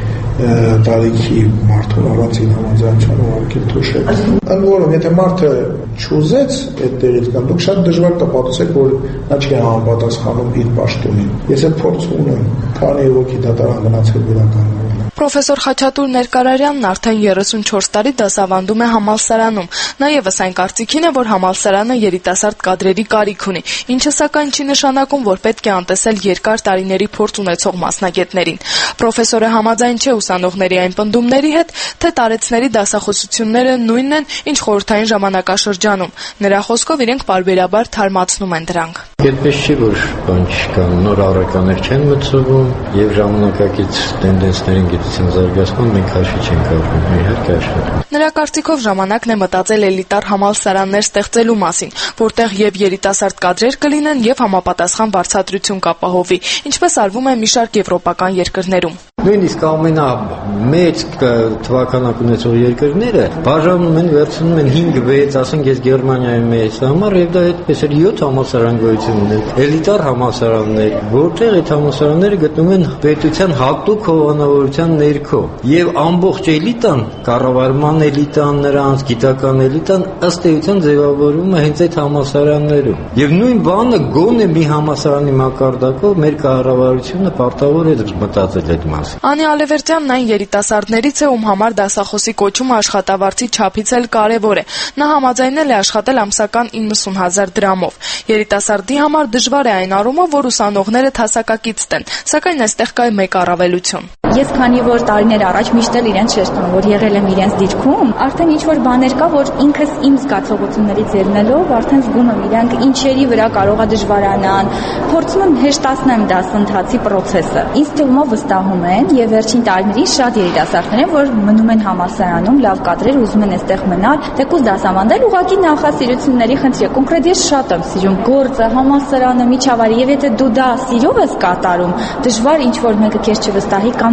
տարիքի մարդուն առանցին համաձայնության ուղարկել թոշակ։ Ընդ որում, եթե մարդը չուզեց այդտեղից գալ, դուք շատ դժվար կպատասխանեք, որ նա չի համապատասխանում իր պաշտոնին։ Ես այդ փորձ ունեմ, քանի ոգի դատարան գնացել վերականգնվել։ Պրոֆեսոր Խաչատուր Ներկարարյանն արդեն երեսունչորս տարի դասավանդում է համալսարանում։ Նա ևս այն կարծիքին է, որ համալսարանը երիտասարդ կադրերի կարիք ունի, ինչը սակայն չի նշանակում, որ պետք է անտեսել երկար տարիների փորձ ունեցող մասնագետներին։ Պրոֆեսորը համաձայն չէ ուսանողների այն պնդումների հետ, թե տարեցների դասախոսությունները նույնն են, ինչ խորհրդային ժամանակաշրջանում։ Նրա խոսքով իրենք պարբերաբար թարմացնում են դրանք։ Այդպես չի, որ բան չկա, նոր առարկաներ չեն մտցվում եւ ժամանակակից տենդենսներին գիտության զարգացման մենք հաշվի չենք առնում, իհարկե աշխատում։ Նրա կարծիքով ժամանակն է մտածել էլիտար համալսարաններ ստեղծելու մասին, որտեղ եւ երիտասարդ կադրեր կլինեն եւ համապատասխան վարձատրություն կապահովի, ինչպես արվում է մի շարք եվրոպական երկրներում։ Նույնիսկ ամենամեծ թվականակ ունեցող երկրները բաժանում են, վերցնում են հինգ վեց, ասենք ես Գերմանիայում եմ համար եւ դա այդպես էլ յոթ համալսարան գոյություն ունեն։ Էլիտար համալսարաններ, որտեղ այդ համալսարանները գտնվում են պետության հատուկ հովանավորության ներքո եւ ամբողջ էլիտան, կառավարման էլիտան, նրանց գիտական էլիտան ըստ էության ձևավորվում է հենց այդ համալսարաններում։ Եվ նույն բանը գոնե մի համալսարանի մակարդակով մեր կառավարությունը պարտավոր է մտածել այդ մասին։ Անի Ալևերտյանն այն երիտասարդներից է, ում համար դասախոսի կոչումը աշխատավարձի չափից էլ կարևոր է։ Նա համաձայնել է աշխատել ամսական իննսուն հազար դրամով։ Երիտասարդի համար դժվար է այն առումով, որ ուսանողները հասակակից են, սակայն այստեղ կա մեկ առավելություն։ Ես քանի որ տարիներ առաջ միշտ էլ իրենց շեշտում, որ եղել եմ իրենց դիրքում, արդեն ինչ որ բաներ կա, որ ինքս իմ զգացողություններից ելնելով արդեն զգում եմ իրանք ինչերի վրա կարող է դժվարանան, փորձում եմ հեշտացնեմ դասընթացի process-ը։ Ինձ թվում է վստահում են եւ վերջին տարիներին շատ երիտասարդներ են, որ մնում են համալսարանում, լավ կադրեր ուզում են այստեղ մնալ, թեկուզ դասավանդել, ուղղակի նախասիրությունների խնդիր է։ Կոնկրետ ես շատ եմ սիրում գործը, համալսարանը, միջավայրը, եւ եթե դու դա սիրով ես կատարում, դժվար ինչ որ մեկը քեզ չվստահի կամ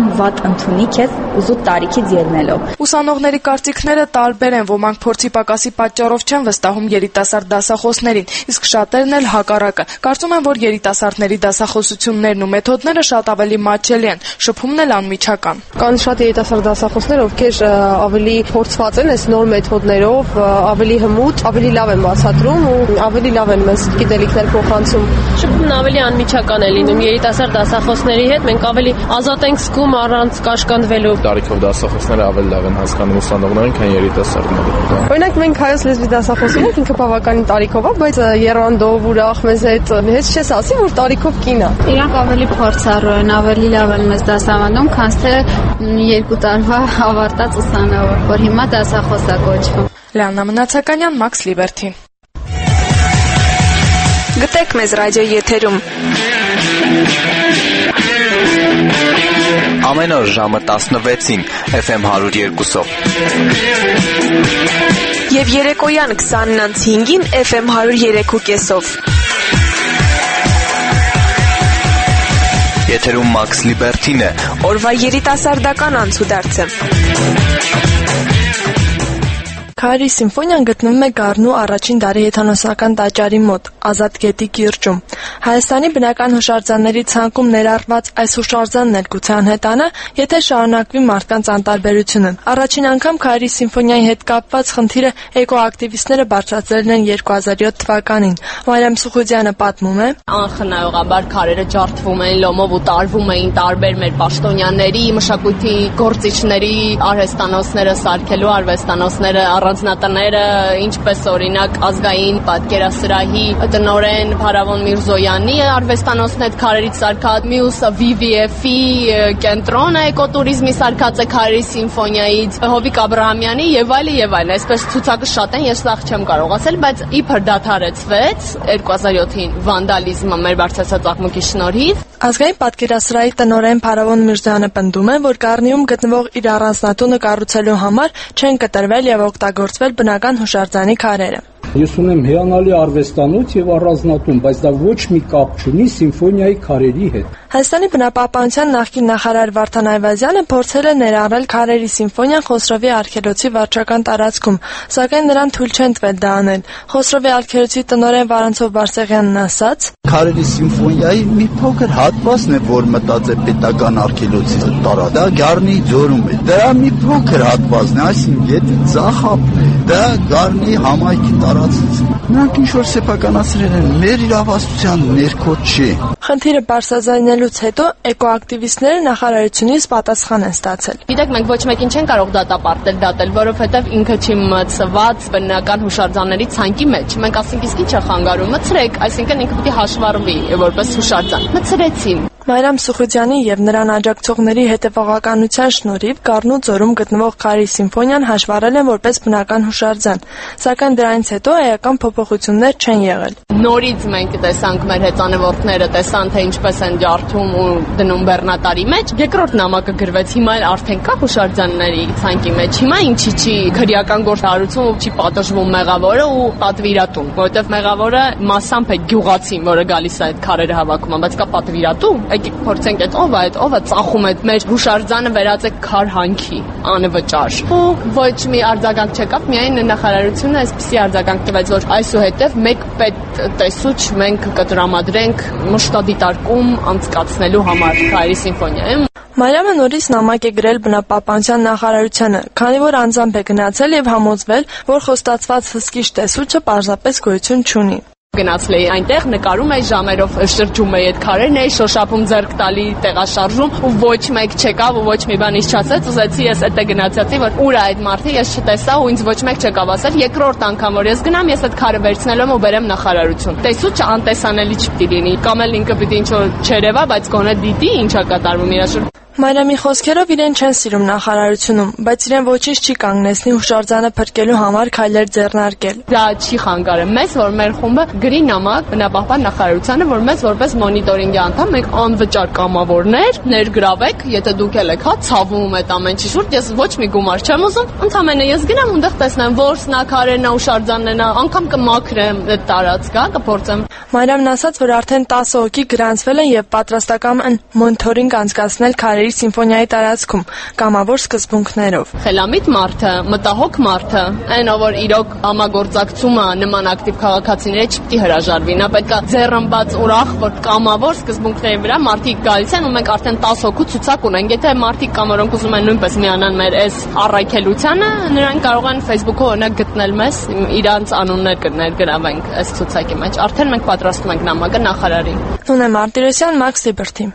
կամ վատ ընդունի քեզ ուզուտ տարիքից ելնելով։ Ուսանողների կարծիքները տարբեր են, ոմանք փորձի պակասի պատճառով չեն վստահում երիտասարդ դասախոսներին, իսկ շատերն էլ հակառակը։ Կարծում են, որ երիտասարդների դասախոսություններն ու մեթոդները շատ ավելի մատչելի են, շփումն էլ անմիջական։ Կան շատ երիտասարդ դասախոսներ, ովքեր ավելի փորձված են այս նոր մեթոդներով, ավելի հմուտ, ավելի լավ են բացատրում ու ավելի լավ են մեզ գիտելիքներ փոխանցում։ Շփումն ավելի անմիջական է լինում երիտասարդ դասախոսների հետ, մենք ավելի ազատ ենք զգում առանց կաշկանդվելու։ Տարիքով դասախոսները ավելի լավ են հասկանում ուսանողներին, քան երիտասարդները։ Օրինակ մենք հայոց լեզվի դասախոսում ենք, ինքը բավականին տարիքով է, բայց եռանդով ուրախ մեզ հետ հեչ չես ասի, որ տարիքով կին է։ Իրանք ավելի փորձառու են, ավելի լավ են մեզ դասավանդում, քան թե երկու տարվա ավարտած ուսանողը, որ հիմա դասախոս է կոչվում։ Լիանա Մնացականյան, Max Liberty։ Գտեք մեզ ռադիո եթերում։ Ամեն օր ժամը տասնվեցին Էֆ Էմ հարյուր երկուսով։ Եվ երեկոյան քսանն անց հինգին Էֆ Էմ հարյուր երեք ու կեսով։ Եթերում Max Liberty-ն է, օրվա երիտասարդական անցուդարձը։ Քարերի սիմֆոնիան գտնվում է Գառնու առաջին դարի հեթանոսական տաճարի մոտ, Ազատ գետի կիրճում։ Հայաստանի բնական հուշարձանների ցանկում ներառված այս հուշարձանն էլ գուցե անհետանա, եթե շարունակվի մարդկանց անտարբերությունը։ Առաջին անգամ Քարերի սիմֆոնիայի հետ կապված խնդիրը էկոակտիվիստները բարձրացրել են երկու հազար յոթ թվականին։ Մարիամ Սուխուդյանը պատմում է. Անխնայողաբար քարերը ջարդվում էին լոմով ու տարվում էին տարբեր մեր պաշտոնյաների, մշակույթի գործիչների, արհեստանոցները սարքելու արվեստանոցները, առանձնատները, ինչպես օրինակ ազգային պատկերասրահի տնօրեն Փարավոն Միրզոյանի արվեստանոցն այդ քարերից սարքած, մյուսը Վի Վի Էֆ-ի կենտրոնը էկոտուրիզմի սարքած է քարերի սիմֆոնիայից, Հովիկ Աբրահամյանի եւ այլն եւ այլն։ Այսպես ցուցակը շատ են, ես սաղ չեմ կարող ասել, բայց իբր դադարեցվեց երկու հազար յոթին վանդալիզմը մեր բարձրացած աղմուկի շնորհիվ։ Ազգային պատկերասրահի տնօրեն Փարավոն Միրզոյանը պնդում է, որ Գառնիում գտնվող իր առանձնատունը կառուցելու համար չեն կտրվել եւ օգտագործվել բնական հուշարձանի քարերը։ Ես ունեմ հիանալի արվեստանոց եւ առանձնատուն, բայց դա ոչ մի կապ չունի սիմֆոնիայի քարերի հետ։ Հայաստանի բնապահպանության նախկին նախարար Վարդան Այվազյանը փորձել է ներառել քարերի սիմֆոնիան Խոսրովի արգելոցի վարչական տարածքում, սակայն նրան թույլ չեն տվել դա անել։ Խոսրովի արգելոցի տնօրեն Վարանցով Բարսեղյանն ասաց. Քարերի սիմֆոնիայի մի փոքր հատվածն է, որ մտած է պետական արգելոցի տարածք։ Դա Գառնի ձորում է։ Դա մի փոքր հատվածն է, այսինքն եթե ծախապն է, դա Գառնի համայնքի տարածքից։ Նրանք ինչ որ սեփականացրել են, մեր իրավասության ներքո չի։ Խնդիրը բարձրաձայնելուց հետո էկոակտիվիստները նախարարությունից պատասխան են ստացել։ Գիտեք, մենք ոչ մեկին չեն կարող դատապարտել, դատել, որովհետև ինքը չի մցված բնական հուշարձանների ցանկի մեջ։ Մենք ասենք իսկ ինչ է խանգարում, մցրեք, այսինքն ինքը պետք է հաշվառվի որպես հուշարձան։ Մցրեցին։ Մարիամ Սուխուդյանի եւ նրան աջակցողների հետևողականության շնորհիվ Գառնու ձորում գտնվող Քարերի սիմֆոնիան հաշվառել են որպես բնական հուշարձան, սակայն դրանից հետո էական փոփոխություններ չեն եղել։ Նորից մենք տեսանք մեր հեծանվորդները տեսան թե ինչպես են ջարդում ու դնում բեռնատարի մեջ։ Երկրորդ նամակը գրվեց, հիմա էլ արդեն կա հուշարձանների ցանկի մեջ։ Հիմա ինչի չի քրեական գործարարություն ու չի պատժվում մեղավորը ու պատվիրատուն, որովհետեւ մեղավորը մասամբ է գյուղացին, որը գալիս է այդ քարերը հավաքում, բայց կա պատվիրատու։ Եկեք փորձենք այդ ով է, այդ ով է ծախում այդ մեր հուշարձանը վերածեք քարհանքի անվճար։ Ու ոչ մի արձագանք չկավ, միայն նախարարությունը այսպեսի արձագանք տվեց, որ այսուհետև մեկ պետ տեսուչ մենք կտրամադրենք մշտադիտարկում անցկացնելու համար Քարերի սիմֆոնիայում։ Մարիամը նորից նամակ է գրել բնապահպանության նախարարությանը, քանի որ անձամբ է գնացել եւ համոզվել, որ խոստացված հսկիչ տեսուչը պարզապես գոյություն չունի։ Գնացել էի այնտեղ, նկարում էի ժամերով, շրջում էի այդ քարերն, էի շոշափում ձեռք տալի, տեղաշարժում ու ոչ մեկ չեկավ ու ոչ մի բան չասեց, ուզեցի ես այդ գնացածի, որ ուր է այդ մարդը, ես չտեսա ու ինձ ոչ մեկ չեկավ ասել։ Երկրորդ անգամ որ ես գնամ, ես այդ քարը վերցնել եմ ու բերեմ նախարարություն։ Տեսուչը անտեսանելի չպիտի լինի, կամ էլ ինքը պիտի ինչ որ չերևա, բայց գոնե դիտի ինչա կատարվում իր շուրջ։ Մարիամի խոսքերով իրեն չեն սիրում նախարարությունում, բայց իրեն ոչինչ չի կանգնեցնի հուշարձանը փրկելու համար քայլեր ձեռնարկել։ Դա չի խանգարում մեզ, որ մեր խումբը գրի նամակ բնապահպան նախարարությանը, որ մեզ որպես մոնիտորինգի անդամ մենք անվճար կամավորներ ներգրավեք, եթե դուք եք հա ցավում այդ ամեն ինչի շուրջ, ես ոչ մի գումար չեմ ուզում, ընդամենը ես գնամ ունդեղ տեսնեմ որսնա քարերն ու հուշարձաններն, անգամ կմաքրեմ այդ տարածքը, կփորձեմ։ Մարիամն ասաց, որ արդեն տասը հոգի գրանցվել են եւ պատրաստական են մոնիթորինգ անցկացնել քարերի իր սիմֆոնիայի տարածքում կամավոր սկզբունքներով։ Խելամիտ մարդը, մտահոգ մարդը, այն ով որ իրոք համագործակցումը նման ակտիվ քաղաքացիների չպետք է հրաժարվի, նա պետք է ձեռնբաց ուրախ, որ կամավոր սկզբունքների վրա մարդիկ գալիս են ու մենք արդեն տասը հոգու ցուցակ ունենք։ Եթե մարդիկ կամ որոնք ուզում են նույնպես միանան մեր այս առաքելությանը, նրանք կարող են Facebook-ով օրինակ գտնել մեզ, իրանց անուններ կներգրավենք այս ցուցակի մեջ։ Արդեն մենք պատրաստում ենք նամակը նախարարին։ Նունե Մարտիրոսյան, Մաքս Լիբերթի։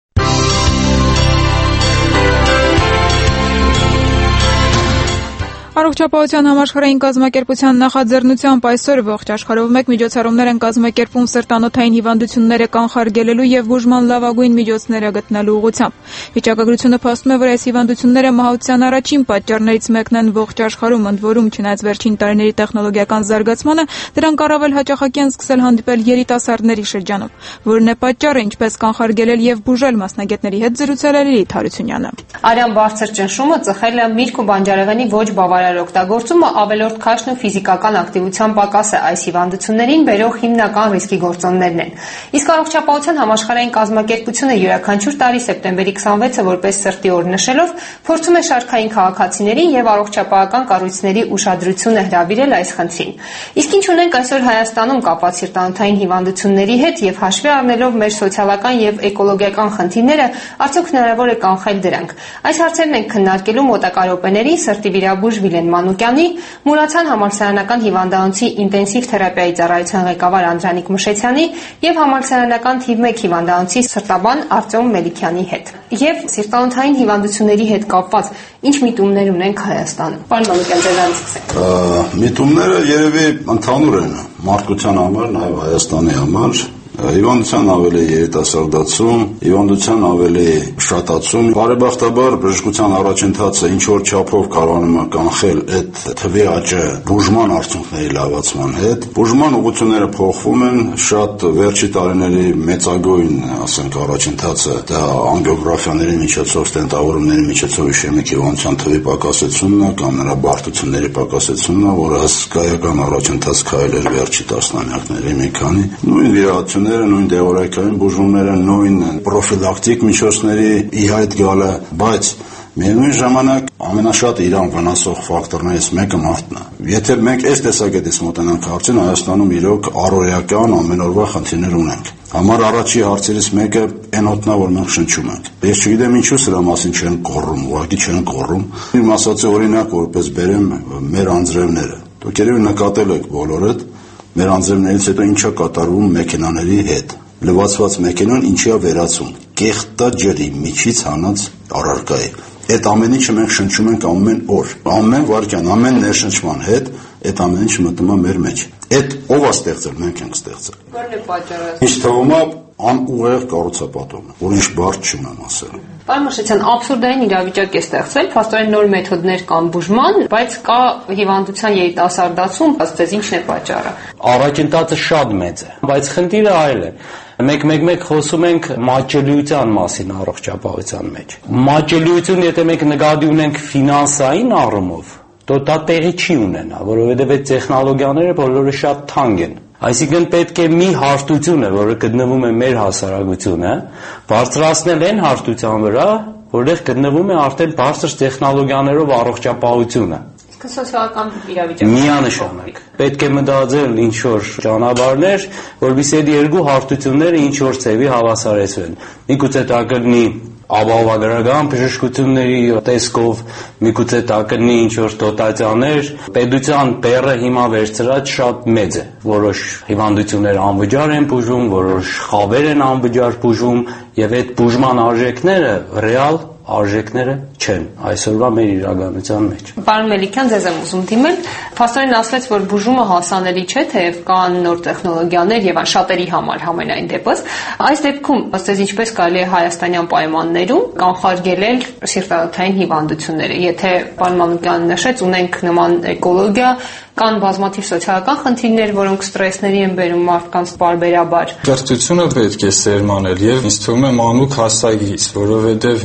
Առողջապահության համաշխարհային կազմակերպության նախաձեռնությամբ այսօր ողջ աշխարհով մեկ միջոցառումներ են կազմակերպվում սրտանոթային հիվանդությունները կանխարգելելու եւ բուժման լավագույն միջոցները գտնելու ուղղությամբ։ Վիճակագրությունը փաստում է, որ այս հիվանդությունները մահացության առաջին պատճառներից մեկն են ողջ աշխարհում, ընդ որում չնայած վերջին տարիների տեխնոլոգիական զարգացմանը, դրանք առավել հաճախակի են սկսել հանդիպել երիտասարդների շրջանում։ Որն է պատճառը, ինչպես կանխարգելել եւ բուժել, մասնագետների հետ զրուցել է Լիլիթ Հարությունյանը։ Արյան բարձր ճնշումը, ծխելը, միրգ ու բանջարեղենի ոչ բավարար օգտագործումը, ավելորդ քաշն ու ֆիզիկական ակտիվության պակասը այս հիվանդություններին բերող հիմնական ռիսկի գործոններն են։ Իսկ առողջապահության համաշխարհային կազմակերպությունը յուրաքանչյուր տարի սեպտեմբերի քսանվեցը որպես սրտի օր նշելով փորձում է շարքային քաղաքացիներին եւ առողջապահական կառույցների ուշադրությունը հրավիրել այս խնդրին։ Իսկ ինչ ունենք այսօր Հայաստանում կապված սրտանոթային հիվանդությունների հետ եւ հաշվի առնելով մեր սոցիալական եւ էկոլոգիական խնդիրները, արդյոք հնարավոր է կանխել դրանք։ Այս հարցերն են քննարկելու մոտակա րոպեների սրտի վիրաբույժ Վիլեն Մանուկյանի, Մուրացան համալսարանական հիվանդանոցի ինտենսիվ թերապիայի ծառայության ղեկավար Անդրանիկ Մշեցյանի եւ համալսարանական թիվ մեկ հիվանդանոցի սրտաբան Արտյոմ Մելիքյանի հետ։ Եվ սրտանոթային հիվանդությունների հետ կապված ինչ միտումներ ունենք Հայաստանում։ Պարոն Մանուկյան, ձեզանից սկսենք։ Միտումները երևի ընդհանուր են մարդկության համար, նաեւ Հայաստանի համար։ Հիվանդության ավելի երիտասարդացում, հիվանդության ավելի շատացում։ Բարեբախտաբար բժշկության առաջընթացը ինչ որ չափով կարողանում է կանխել այդ թվի աճը բուժման արդյունքների լավացման հետ։ Բուժման ուղղությունները փոխվում են, շատ վերջի տարիների մեծագույն, ասենք, առաջընթացը դա անգիոգրաֆիաների միջոցով, ստենտավորումների միջոցով իշեմիկ հիվանդության թվի պակասությունն է կամ նրա բարդությունների պակասությունն է, որը հսկայական առաջընթաց քայլեր վերջի տասնամյակների մի քանի։ Նույն վիրահատություն նույն դեղորայքային բուժումները, նույն պրոֆիլակտիկ միջոցների ի հայտ գալը, բայց միևնույն ժամանակ ամենաշատ իրան վնասող ֆակտորներից մեկը մարդն է։ Եթե մենք այս տեսակետից մոտենանք հարցին, Հայաստանում իրոք առօրեական ամենօրվա խնդիրներ ունենք։ Համար առաջի հարցերից մեկը այն հոտնա, որ մենք շնչում ենք։ Ես չգիտեմ ինչու սրա մասին չեն կոռում, ուղղակի չեն կոռում։ Իմ ասածի օրինակ որպես բերեմ մեր անձրևները։ Դուք երևի նկատել եք բոլորդ մեր անձրևներից հետո ինչա կատարվում մեքենաների հետ։ Լվացված մեքենան ինչի է վերածում։ Կեղտա ջրի միջից հանած առարկայի։ Այդ ամեն ինչը մենք շնչում ենք ամեն օր, ամեն վայրկյան, ամեն ներշնչման հետ այդ ամեն ինչը մտնում է մեր մեջ։ Այդ ով է ստեղծել, մենք ենք ստեղծել։ Որն է պատճառը։ Ինչ թվում է անուղեղ կառուցապատումը, որ ինչ բարդ չունեմ ասել։ Պարոն Մշեցյան, աբսուրդային իրավիճակ է ստեղծել, փաստորեն նոր մեթոդներ կան բուժման, բայց կա հիվանդության երիտասարդացում, ասես ինչն է պատճառը։ Առաջընթացը շատ մեծ է, բայց խնդիրը այլ է։ Մենք մեկ-մեկ խոսում ենք մատչելիության մասին առողջապահության մեջ։ Մատչելիություն, եթե մենք նկատի ունենք ֆինանսային առումով, то դա տեղի չի ունենա, որովհետև այդ տեխնոլոգիաները բոլորը շատ թանկ են։ Այսինքն պետք է մի հարթությունը, որը գտնվում է մեր հասարակությունը, բարձրացնել այն հարթության վրա, որտեղ գտնվում է արդեն բարձր տեխնոլոգիաներով առողջապահությունը։ Սոցիալական իրավիճակը միանշանակ պետք է մտածել ինչ որ ճանապարհներ, որովհետեւ այդ երկու հարթությունները ինչ որ ծևի հավասարեցվեն։ Միգուցե դա կլինի ապահովագրական բժշկությունների տեսքով, միգուցե դա կլինի ինչ որ դոտացիաներ, պետության բեռը հիմա վերցրած շատ մեծ է։ Որոշ հիվանդություններ անվճար են բուժվում, որոշ խավեր են անվճար բուժվում, եւ այդ բուժման արժեքները ռեալ արժեքները չեն այսօրվա մեր իրականության մեջ։ Պարոն Մելիքյան, ձեզ եմ ուզում դիմել։ Փաստորեն ասվեց, որ բուժումը հասանելի չէ, թեև կան նոր տեխնոլոգիաներ եւ շատերի համար համենայն դեպս։ Այս դեպքում, ըստ ինչպես կարելի է հայաստանյան պայմաններում կանխարգելել սիրտանոթային հիվանդությունները։ Եթե պարոն Մանուկյանն նշեց, ունենք նման էկոլոգիա, կան բազմաթիվ սոցիալական խնդիրներ, որոնք ստրեսների են բերում մարդկանց պարբերաբար։ Կրթությունը պետք է սերմանել եւ ինձ թվում է մանուկ հասակից, որովհետեւ հիմա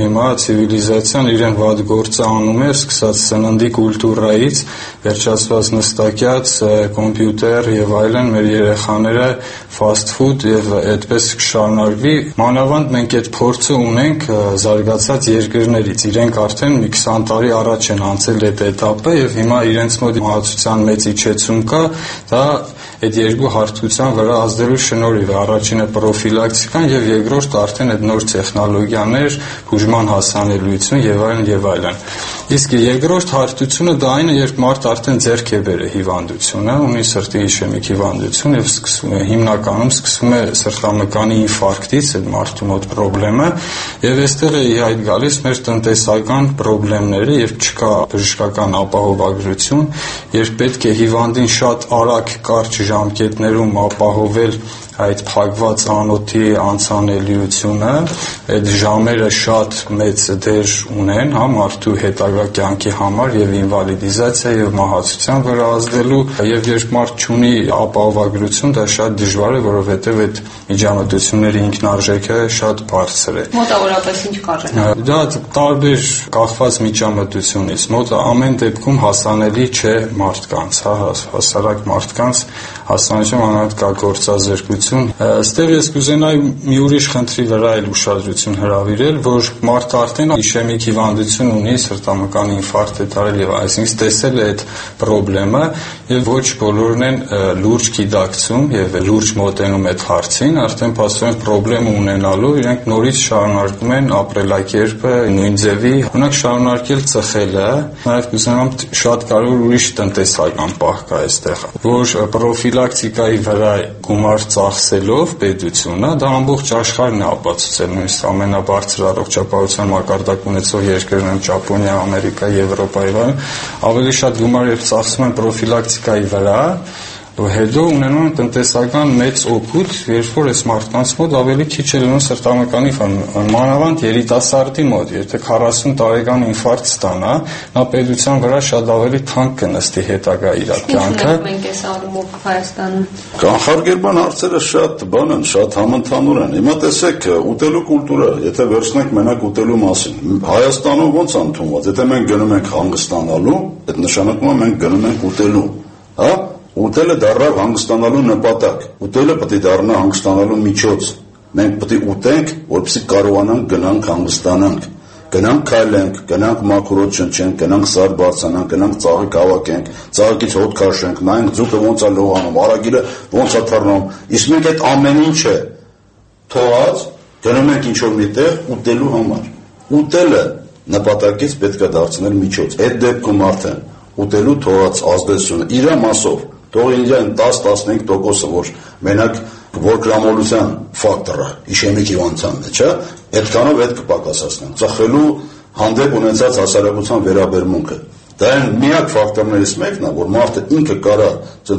ցիվիլիզացիան իրեն վատ գործը անում էր, սկսած սննդի կուլտուրայից, վերջացված նստակյաց, կոմպյուտեր եւ այլն, մեր երեխաները fast food եւ այդպես կշարունակվի։ Մանավանդ մենք այդ փորձը ունենք զարգացած երկրներից, իրենք արդեն մի քսան տարի առաջ են անցել այդ этаպը եւ հիմա իրենց մոտ մահացության մեծ իջեցում կա, դա այդ երկու հարթության վրա ազդելու շնորհիվ է։ Առաջինը պրոֆիլակտիկան եւ երկրորդը արդեն այդ նոր տեխնոլոգիաներ, բուժման հասանելիություն եւ այլն եւ այլն։ Իսկ երկրորդ հարթությունը դա այն է, երբ մարդ արդեն ձեռք է բերել հիվանդությունը, ունի սրտի իշեմիկ հիվանդություն եւ սկսում է հիմնականում սկսում է սրտամկանի ինֆարկտից, այդ մարդու մոտ խնդրեմը, եւ այստեղ է ի հայտ գալիս մեր տնտեսական խնդիրները, երբ չկա բժշկական ապահովագրություն, երբ պետք է հիվանդին շատ արագ կարճ ժամկետներում ապահովել այդ փակված անոթի անցանելիությունը, այդ ժամերը շատ մեծ դեր ունեն, հա, մարդու հետագա կյանքի համար եւ ինվալիդիզացիա եւ մահացության վրա ազդելու, եւ երբ մարդ չունի ապահովագրություն, դա շատ դժվար է, որովհետեւ այդ միջամտությունների ինքնարժեքը շատ բարձր է։ Մոտավորապես ինչ կարժեք։ Դա տարբեր կախված միջամտությունից, մոտ ամեն դեպքում հասանելի չէ մարդկանց, հա, հասարակ մարդկանց հասանելիություն անհատ կա գործազրկություն։ Այստեղ ես կուզենայի մի ուրիշ խնդրի վրա էլ ուշադրություն հրավիրել, որ մարդը արդեն իշեմիկ հիվանդություն ունի, սրտամկանի ինֆարկտ է տարել եւ այսինքն տեսել է այդ խնդրեմը եւ ոչ բոլորն են լուրջ գիտակցում եւ լուրջ մոտենում այդ հարցին, արդեն փաստորեն խնդրեմ ունենալու իրենք նորից շարունակում են ապրելակերպը նույն ձևի, ունակ շարունակել ծխելը, նաեւ կուզենամ շատ կարևոր ուրիշ տնտեսական պահ կա այստեղ, որ պրոֆիլակտիկայի վրա գումար ծախսելով պետությունը, դա ամբողջ աշխարհն է ապացուցել, նույնիսկ ամենաբարձր առողջապահության մակարդակ ունեցող երկրներն Ճապոնիա, Ամերիկա, Եվրոպա եւ այլն, ավելի շատ գումար երբ ծախսում են պրոֆիլակտիկայի վրա, հետո ունենում են տնտեսական մեծ օգուտ, երբ որ այս մարդկանց մոտ ավելի քիչ է լինում սրտամկանի մանավանդ երիտասարդի մոտ, եթե քառասուն տարեկան ինֆարկտ ստանա, նա պետության վրա շատ ավելի թանկ կնստի հետագա իր կյանքը։ Մենք այս առումով Հայաստանում կանխարգելման հարցերը շատ բան են, շատ համընդհանուր են։ Հիմա տեսեք, ուտելու կուլտուրա, եթե վերցնենք մենակ ուտելու մասին, Հայաստանում ո՞նց է ընդունված, եթե մենք գնում ենք հանգստանալու, այդ նշանակում է մենք գնում ենք ուտելու, հա? Ուտելը դառավ հանգստանալու նպատակ, ուտելը պետք է դառնա հանգստանալու միջոց, մենք պետք է ուտենք, որպեսզի կարողանանք գնանք հանգստանանք, գնանք քայլենք, գնանք մաքուր շնչենք, գնանք սար բարձրանանք, գնանք ծաղիկ հավաքենք, ծաղիկից հոտ քաշենք, նայենք ձուկը ոնց է լողանում, արագիլը ոնց է թռնում, իսկ մենք այդ ամեն ինչը թողած գնում ենք ինչ-որ միտեղ ուտելու համար, ուտելը նպատակից պետք է դարձնել միջոց, այդ դեպքում արդեն ուտելու թողած ազդեցությունը իր մասով թող ինձ տասը տասնհինգ տոկոսը որ մենակ ոգրամոլության ֆակտորը իշեմիկ հիվանդության մեջ է, այդքանով այդ կպակասացնեն։ Ծխելու հանդեպ ունեցած հասարակության վերաբերմունքը։ Դա այն միակ ֆակտորներից մեկն է, որ մարդը ինքը կարա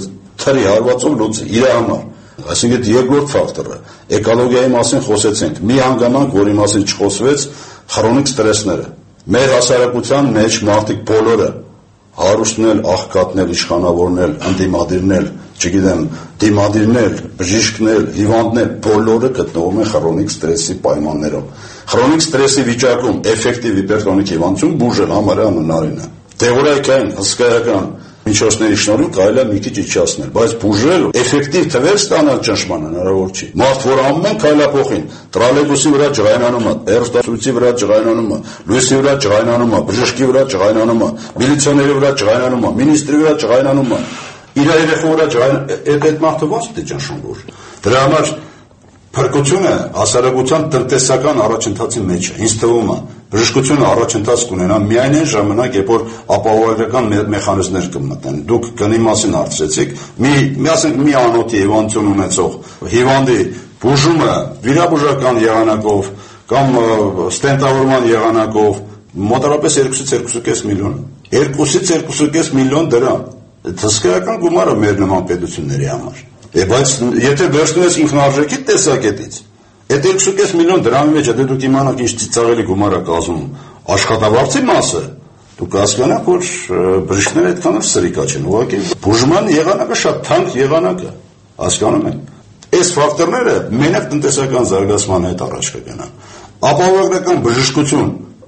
թրի հարվածով լուծի իր համար։ Այսինքն երկրորդ ֆակտորը էկոլոգիայի մասին խոսեցինք։ Մի հանգամանք, որի մասին չխոսվեց, քրոնիկ ստրեսները։ Մեր հասարակության մեջ մարդիկ բոլորը հարուստնել, աղքատնել, իշխանավորնել, ընդդիմադիրնել, չգիտեմ, դիմադիրնել, բժիշկներ, հիվանդներ, բոլորը գտնվում են քրոնիկ ստրեսի պայմաններում։ Քրոնիկ ստրեսի վիճակում էֆեկտիվ հիպերտոնիկ հիվանդություն բուժել համարյա անհնարին է։ Թեորիական, հսկայական միջոցների շնորհիվ կարելի է մի քիչ իջացնել, բայց բուժել էֆեկտիվ թվեր ստանալ ճնշման հնարավոր չի։ Մարդ, որ ամեն քայլափոխին, տրոլեյբուսի վրա ջղայնանում է, հեռուստացույցի վրա ջղայնանում է, լույսի վրա ջղայնանում է, բժշկի վրա ջղայնանում է, միլիցիոների վրա ջղայնանում է, մինիստրի վրա ջղայնանում է, իր երեխու վրա ջղայնանում է, այդ մարդը ո՞նց է ճնշում բուժ։ Դրա համար փրկությունը հասարակության տնտեսական առաջընթացի մեջ է։ Ինձ թվում է բժշկությունը առաջընթաց կունենա միայն այն ժամանակ, երբ որ ապահովագրական մեխանիզմներ կմտնեն։ Դուք գնի մասին հարցրեցիք, մի միասնիկ մի անոթի հիվանդություն ունեցող հիվանդի բուժումը վիրաբուժական եղանակով կամ ստենտավորման եղանակով մոտավորապես երկուսից երկու կես միլիոն, երկուսից երկու կես միլիոն դրամ։ Հսկայական գումար է մեր նման պետությունների համար։ Բայց եթե վերցնում ես ինքնարժեքի տեսակետից, այդ երկու կես միլիոն դրամի մեջ, եթե դուք իմանաք ինչ ծիծաղելի գումար է կազմում աշխատավարձի մասը, դուք հասկանաք, որ բժիշկները այդքան էլ սրիկա չեն, ուղղակի բուժման եղանակը շատ թանկ եղանակ է, հասկանում եք։ Այս ֆակտորները մենակ տնտեսական զարգացման հետ առաջ կգնան։ Ապահովագրական բժշկություն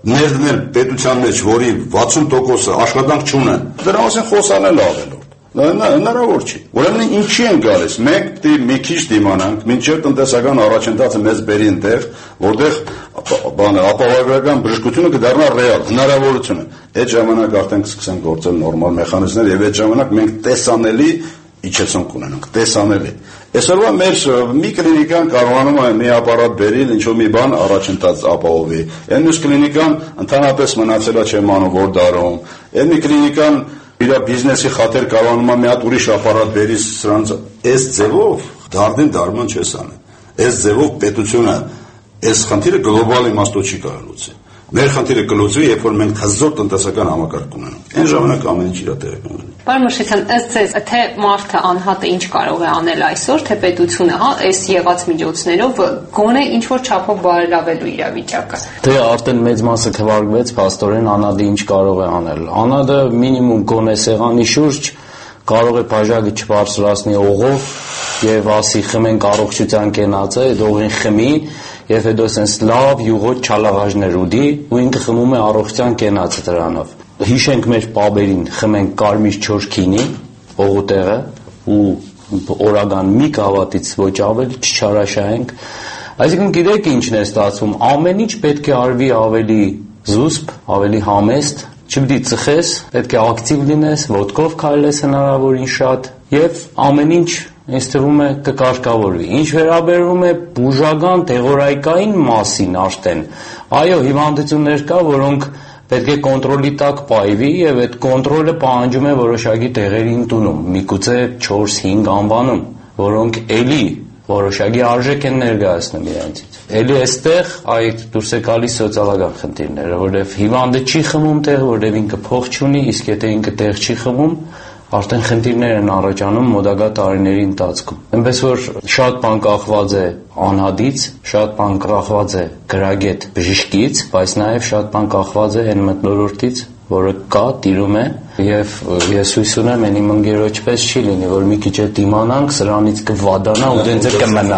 ներդնել պետության մեջ, որի վաթսուն տոկոսը աշխատանք չունեն, դրա մասին խոսալն ավելորդ։ Հնարավոր չի։ Ուրեմն ինչի են գալիս։ Մենք դի մի քիչ դիմանանք, մինչև տնտեսական առաջընթացը մեզ բերի այնտեղ, որտեղ բանը ապահովագրական բժշկությունը կդառնա ռեալ, հնարավորություն է։ Այդ ժամանակ արդեն կսկսեն գործել նորմալ մեխանիզմներ եւ այդ ժամանակ մենք տեսանելի իջեցում կունենանք, տեսանելի։ Այսօրվա մեր մի կլինիկան կարողանում է մի ապարատ բերել, ինչ-որ մի բան առաջընթաց ապահովի։ Այն մյուս կլինիկան ընդհանրապես մնացելա չեմ անում որ դարում։ Այն մի կլինիկան իր բիզնեսի խաթեր կարողանում է մի հատ ուրիշ ապարատ բերի սրանց այս ձևով դարդին դարման չես անի։ Այս ձևով պետությունը այս խնդիրը գլոբալ իմաստով չի կարող լուծել։ Մեր խնդիրը կլուծվի, երբ որ մենք հզոր տնտեսական համակարգ ունենանք։ Այն ժամանակ ամեն ինչ իր տեղը կունենա։ Պարոն Մաշետյան, ըստ ձեզ, թե մարդը անհատը ինչ կարող է անել այսօր, թե պետությունը, հա, այս եղած միջոցներով գոնե ինչ որ չափով բարելավելու իրավիճակը։ Թե արդեն մեծ մասը քվարկվեց, փաստորեն անհատը ինչ կարող է անել։ Անհատը մինիմում գոնե սեղանի շուրջ կարող է բաժակը չբարձրացնի օղով եւ ասի խմենք առողջության կենացը, այդ օղին խմի եւ հետո sense լավ յուղոտ չալաղաժներ ուդի ու ինքը խմում է առողջության կենացը դրանով։ Հիշենք մեր պաբերին, խմենք կարմիր չոր քինի, օղուտեղը ու օրական մի կավատից ոչ ավելի չչարաշահենք։ Այսինքն գիտեք ինչն է ստացվում, ամեն ինչ պետք է արվի ավելի զուսպ, ավելի համեստ, չպետք է ծխես, պետք է ակտիվ լինես, ոտքով քայլես հնարավորին շատ եւ ամեն ինչ ինձ թվում է կկարգավորվի։ Ինչ վերաբերում է բուժական տեղորայքային մասին արդեն, այո, հիվանդություններ կա, որոնք պետք է կոնտրոլի տակ պահվի եւ այդ կոնտրոլը պահանջում է որոշակի տեղերի ընդունում, միգուցե չորս հինգ անվանում, որոնք էլի որոշակի արժեք են ներկայացնում իրենցից։ Էլի այստեղ այդ դուրս է գալիս սոցիալական խնդիրները, որովհետեւ հիվանդը չի խմում տեղ, որովհետեւ ինքը փող չունի, իսկ եթե ինքը տեղ չի խմում, արդեն խնդիրներ են առաջանում մոտակա տարիների ընթացքում։ Այնպես որ շատ բան կախված է անհատից, շատ բան կախված է գրագետ բժշկից, բայց նաև շատ բան կախված է այն մթնոլորտից, որը կա, տիրում է, եւ ես հույս ունեմ այն իմ ընկերոջպես չի լինի, որ մի քիչ է դիմանանք, սրանից կվադանա ու դենց է կմնա։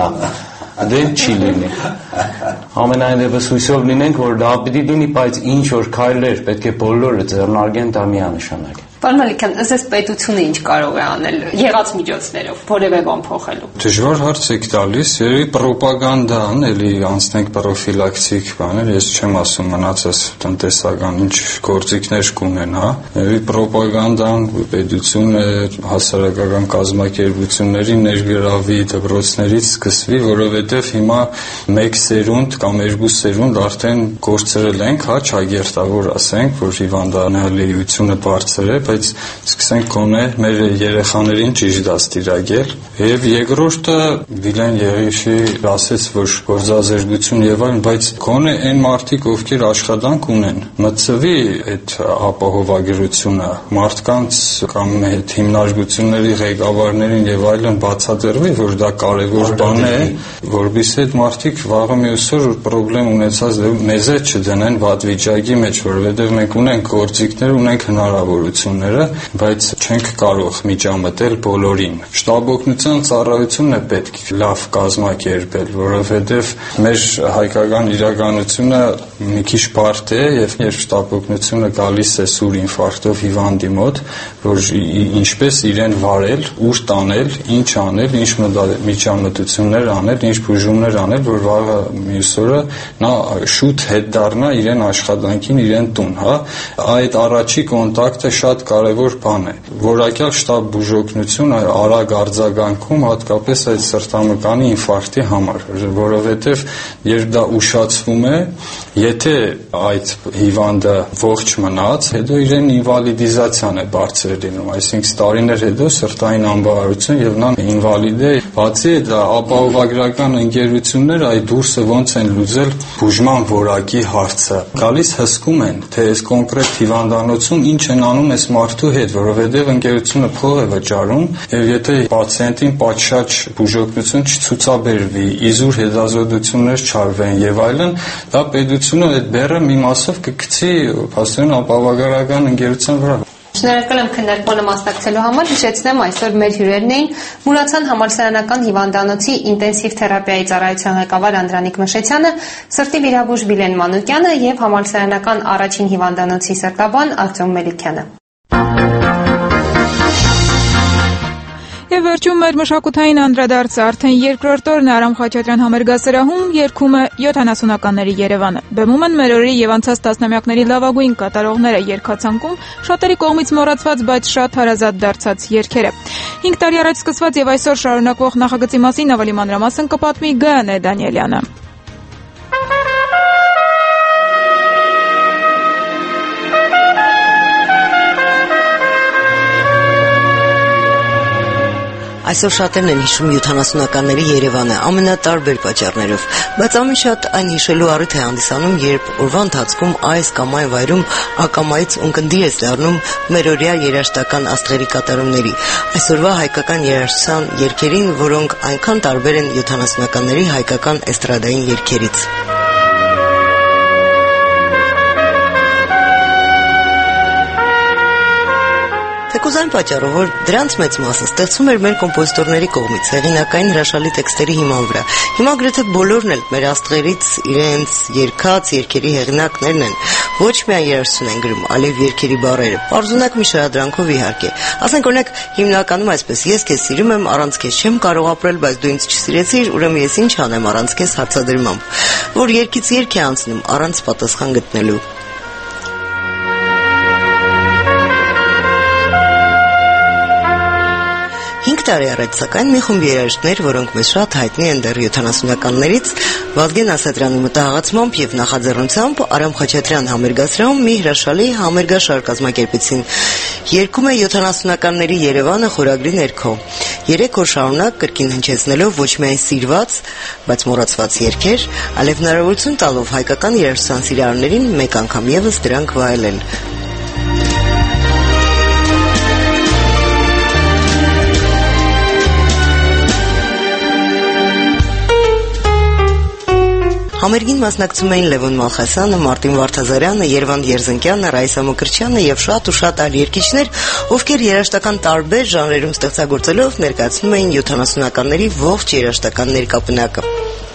Դեն չի լինի։ Ամենայն դեպս հույսով լինենք, որ դա պիտի լինի, բայց ինչ որ քայլեր պետք է բոլորը ձեռնարկեն, դա միանշանակ է։ Պարոն Մալիկյան, ըստ պետությունը ինչ կարող է անել եղած միջոցներով, որևէ բան փոխելու։ Դժվար հարց եք տալիս, երևի ռոպագանդան, էլի անցնենք պրոֆիլակտիկ բաներ, ես չեմ ասում մնացած տնտեսական ինչ գործիքներ կունենա, երևի ռոպագանդան պետությունը հասարակական կազմակերպությունների ներգրավի դպրոցներից սկսվի, որովհետև հիմա մեկ սերունդ կամ երկու սերունդ արդեն գործրել ենք, հա, չագերտավոր ասենք, որ հիվանդանալիությունը բարձր է, բայց սկսենք կոնե մեր երեխաներին ճիշտ դաստիարակել եւ երկրորդը Վիլեն Եղիշի ասեց որ գործազերգություն եւ այլն, բայց կոնե այն մարդիկ ովքեր աշխատանք ունեն մտցվի այդ ապահովագրությունը մարդկանց կամ այդ հիմնարկությունների ղեկավարներին եւ այլն բացատրվի որ դա կարեւոր բան է որովհետեւ այդ մարդիկ վաղը մյուս օր խնդրեմ ունեցած մեզ է չդնեն վատ վիճակի մեջ որովհետեւ մենք ունենք գործիքներ ունենք հնարավորություն բայց չենք կարող միջամտել բոլորին։ Շտաբօգնության ծառայությունն է պետք լավ կազմակերպել, որովհետև մեր հայկական իրականությունը մի քիչ բարդ է եւ երբ շտաբօգնությունը գալիս է սուր ինֆարկտով հիվանդի մոտ, որ ինչպես իրեն վարել, ուր տանել, ինչ անել, ինչ միջամտություններ անել, ինչ բուժումներ անել, որ վաղը մյուս օրը նա շուտ հետ դառնա իրեն աշխատանքին, իրեն տուն, հա։ Այդ առաջի կոնտակտը շատ կարևոր բան է։ Որակյալ շտաբ բուժօգնություն արագ արձագանքում հատկապես այդ սրտամկանի ինֆարկտի համար, որովհետև երբ դա ուշացվում է, եթե այդ հիվանդը ողջ մնաց, հետո իրեն ինվալիդիզացիան է բարձր լինում, այսինքն տարիներ հետո սրտային անբավարարություն եւ նա ինվալիդ է։ Բացի այդ ապահովագրական ընկերությունները այդ դուրսը ոնց են լուծել բուժման որակի հարցը։ Գալիս հսկում են, թե այս կոնկրետ հիվանդանոցում ինչ են անում այս մարդու հետ, որովհետև ընկերությունը փող է վճարում, եւ եթե պացիենտին պատշաճ բուժօգնություն չցուցաբերվի, իզուր հետազոտություններ չարվեն եւ այլն, դա պետությունը այդ բեռը մի մասով կգցի փաստորեն ապահովագրական ընկերության վրա։ Շնորհակալ եմ քննարկմանը մասնակցելու համար։ Հիշեցնեմ, այսօր մեր հյուրերն էին Մուրացան համալսարանական հիվանդանոցի ինտենսիվ թերապիայի ծառայության ղեկավար Անդրանիկ Մշեցյանը, սրտի վիրաբույժ Վիլեն Մանուկյանը եւ համալսարանական առաջին հիվանդանոցի սրտաբան Արտյոմ Մելիքյանը։ Եվ վերջում մեր մշակութային անդրադարձը արդեն երկրորդ օրն Արամ Խաչատրյան համերգասրահում երգում է յոթանասունականների Երևանը։ Բեմում են մեր օրերի եւ անցած տասնամյակների լավագույն կատարողները երգացանկում շատերի կողմից մոռացված, բայց շատ հարազատ դարձած երգերը։ Հինգ տարի առաջ սկսված եւ այսօր շարունակվող նախագծի մասին ավելի մանրամասն կպատմի Գայանե Դանիելյանը։ Այսօր շատերն են հիշում յոթանասունականների Երևանը ամենատարբեր պատճառներով, բայց ամեն շատ այն հիշելու առիթ է հանդիսանում, երբ օրվա ընթացքում այս կամ այն վայրում ակամայից ունկնդիր ես դառնում մերօրյա երաժշտական աստղերի կատարումների, այսօրվա հայկական երաժշտության երգերին, որոնք այնքան տարբեր են յոթանասունականների հայկական էստրադային երգերից։ Թեկուզ այն պատճառով, որ դրանց մեծ մասը ստեղծվում էր մեր կոմպոզիտորների կողմից, հեղինակային հրաշալի տեքստերի հիման վրա։ Հիմա գրեթե բոլորն էլ մեր աստղերից իրենց երգած երգերի հեղինակներն են, ոչ միայն երաժշտություն են գրում, այլև երգերի բառերը, պարզունակ մի շարադրանքով իհարկե։ Ասենք օրինակ հիմնականում այսպես՝ ես քեզ սիրում եմ, առանց քեզ չեմ կարող ապրել, բայց դու ինձ չսիրեցիր, ուրեմն ես ինչ անեմ առանց քեզ հարցադրմամբ, որ երգից երգ է անցնում առանց պատասխան գտնելու։ Հինգ տարի առաջ սակայն մի խումբ երաժիշտներ, որոնք մեզ շատ հայտնի են դեռ յոթանասունականներից, Վազգեն Ասատրյանի մտահղացմամբ եւ նախաձեռնությամբ Արամ Խաչատրյան համերգասրահում մի հրաշալի համերգաշար կազմակերպեցին։ Երգում է յոթանասունականների Երևանը խորագրի ներքո։ Երեք օր շարունակ կրկին հնչեցնելով ոչ միայն սիրված, բայց մոռացված երգեր, այլև հնարավորություն տալով հայկական երաժշտության սիրահարներին մեկ անգամ եւս դրանք վայելել։ Համերգին մասնակցում էին Լևոն Մալխասյանը, Մարտին Վարդազարյանը, Երվանդ Երզնկյանը, Ռայսա Մկրտչյանը եւ շատ ու շատ այլ երգիչներ, ովքեր երաժշտական տարբեր ժանրերում ստեղծագործելով ներկայացնում էին յոթանասունականների ողջ երաժշտական ներկապնակը։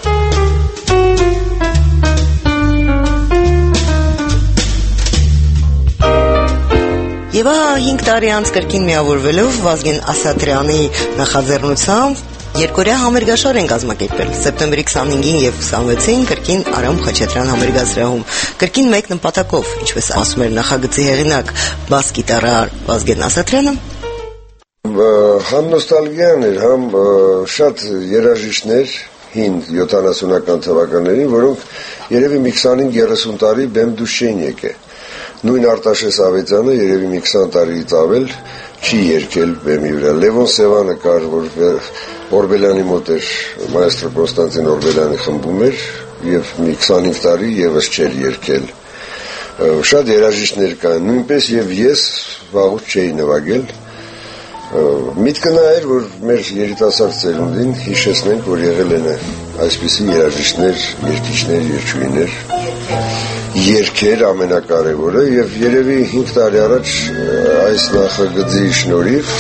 Եվ ահա հինգ տարի անց կրկին միավորվելով Վազգեն Ասատրյանի նախաձեռնությամբ երկօրյա համերգաշար են կազմակերպել սեպտեմբերի քսանհինգին եւ քսանվեցին կրկին Արամ Խաչատրյան համերգասրահում, կրկին մեկ նպատակով, ինչպես ասում էր նախագծի հեղինակ բաս գիտարար Վազգեն Ասատրյանը։ Համ նոստալգիան էր, համ շատ երաժիշտներ հին յոթանասունական թվականներին, որոնք երևի մի քսանհինգ երեսուն տարի բեմ դուրս չէին եկել։ Նույն Արտաշես Ավետյանը երևի մի քսան տարից ավել չի երգել բեմի վրա։ Լևոն Սևանը կար, որ Օրբելյանի մոտ էր, մայստրո Կոնստանտին Օրբելյանի խմբում էր եւ մի քսանհինգ տարի եւս չէր երգել։ Շատ երաժիշտներ կան, նույնպես եւ ես վաղուց չէի նվագել։ Միտքը նա էր, որ մեր երիտասարդ ծերունդին հիշեցնենք, որ եղել են այսպիսի երաժիշտներ, երգիչներ, երգչուհիներ, երգեր ամենակարևորը եւ երևի հինգ տարի առաջ այս նախագծի շնորհիվ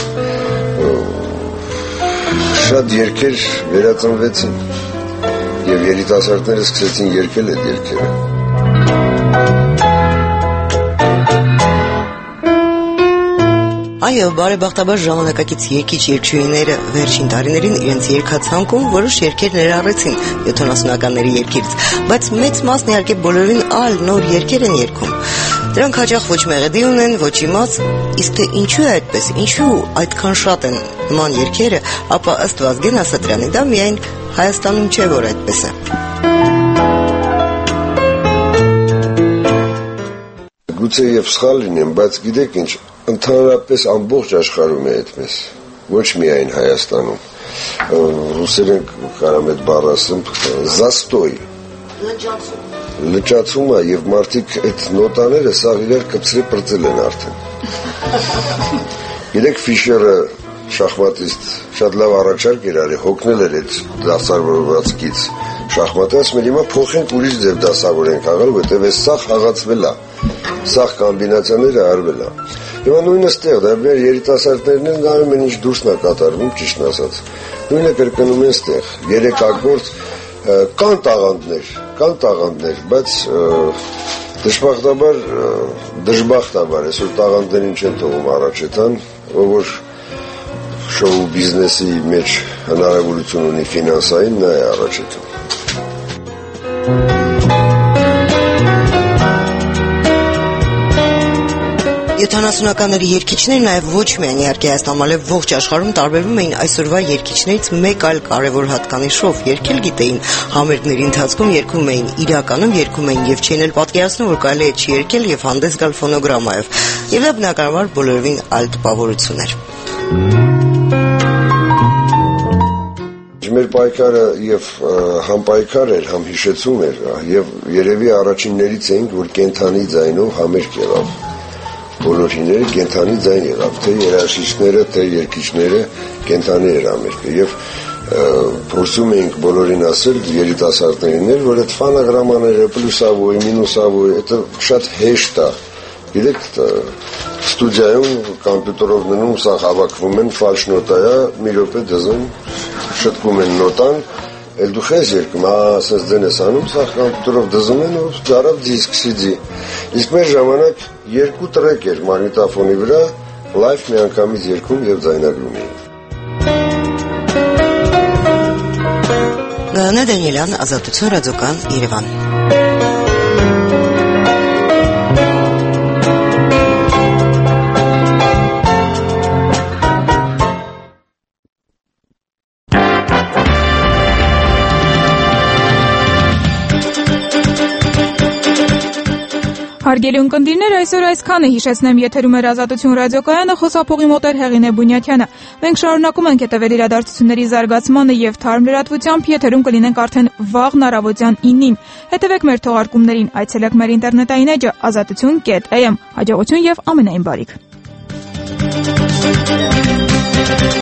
շատ երգեր վերածնվեցին եւ երիտասարդները սկսեցին երգել այդ երգերը։ Այո, բարեբախտաբար ժամանակակից երգիչ երգչուհիները վերջին տարիներին իրենց երգացանկում որոշ երգեր ներառեցին յոթանասունականների երգերից, բայց մեծ մասն իհարկե բոլորին այլ նոր երգեր են երգում։ Դրանք հաճախ ոչ մեղեդի ունեն, ոչ իմաց, իսկ թե ինչու է այդպես, ինչու այդքան շատ են նման երգերը, ապա ըստ Վազգեն Ասատրյանի դա միայն Հայաստանում չէ, որ այդպես է։ Գուցե եւ սխալ լինեմ, բայց գիտեք ինչ, ընդհանրապես ամբողջ աշխարհում է այդպես, ոչ միայն Հայաստանում։ Ռուսերեն կարամ այդ բառը ասեմ, զաստոյ, լճացում է եւ մարդիկ այդ նոտաները սաղ իրար կպցրի պրծել են արդեն։ Գիտեք Ֆիշերը շախմատիստ շատ լավ առաջարկ էր արի, հոգնել էր այդ դասավորված գից շախմատը, ասում էր հիմա փոխենք ուրիշ ձև դասավորենք աղալ, որտեվ այս սաղ հաղացվել է, սաղ կոմբինացիաները արվել է։ Հիմա նույնը ստեղ, դա մեր երիտասարդներն են նայում են ինչ դուրսն է կատարվում, ճիշտն ասած։ Նույնը կրկնում են ստեղ, երեկակորդ կան տաղանդներ, կան տաղանդներ, բայց դժբախտաբար, դժբախտաբար այսօր տաղանդներին չեն թողում առաջետան, ով որ շոու բիզնեսի մեջ հնարավորություն ունի ֆինանսային, նա է առաջետան։ յոթանասունականների երգիչները նաև ոչ միայն իհարկե Հայաստանում, այլև ողջ աշխարհում տարբերվում էին այսօրվա երգիչներից մեկ այլ կարևոր հատկանիշով։ Երգել գիտեին, համերգների ընթացքում երգում էին, իրականում երգում էին եւ չէին էլ պատկերացնում, որ կարելի է չերգել եւ հանդես գալ ֆոնոգրամայով։ Եվ դա բնականաբար բոլորովին այլ տպավորություն էր։ Մեր պայքարը եւ համ պայքար էր, համ հիշեցում էր, եւ երևի առաջիններից էինք, որ կենթանի ձայնով համերգ եղավ։ Բոլորիները կենթանի ձայն եղավ, թե երաժիշտները, թե երգիչները կենթանի էր համերգը եւ փորձում էինք բոլորին ասել երիտասարդներին, որ այդ ֆոնոգրամաները պլյուսավոյ, մինուսավոյ, դա շատ հեշտ է։ Գիտեք, ստուդիայում կոմպյուտերով դնում, սա հավաքվում են, ֆալշ նոտա է, մի րոպե դզում, շտկում են նոտան, էլ դու խես երգում, ասես դեն ես անում, սա կոմպյուտերով դզում են ու դարավ դիսկ սի դի։ Իսկ մեր ժամանակ երկու տրեք էր մագնիտոֆոնի վրա, լայվ մի անգամից երգում եւ ձայնագրում էին։ Գայանե Դանիելյան, Ազատություն, Ռադիոկան, Երևան։ Հարգելի ունկնդիրներ, այսօր այսքանը հիշեցնեմ եթերում էր Ազատություն ռադիոկայանը, խոսափողի մոտ էր Հեղինե Բունյաթյանը։ Մենք շարունակում ենք հետևել իրադարձությունների զարգացմանը եւ թարմ լրատվությամբ, եթերում կլինենք արդեն վաղն առավոտյան ինին։ Հետևեք մեր թողարկումներին, այցելեք մեր ինտերնետային էջը ազատություն կետ էյ էմ։ Հաջողություն եւ ամենայն բարիք։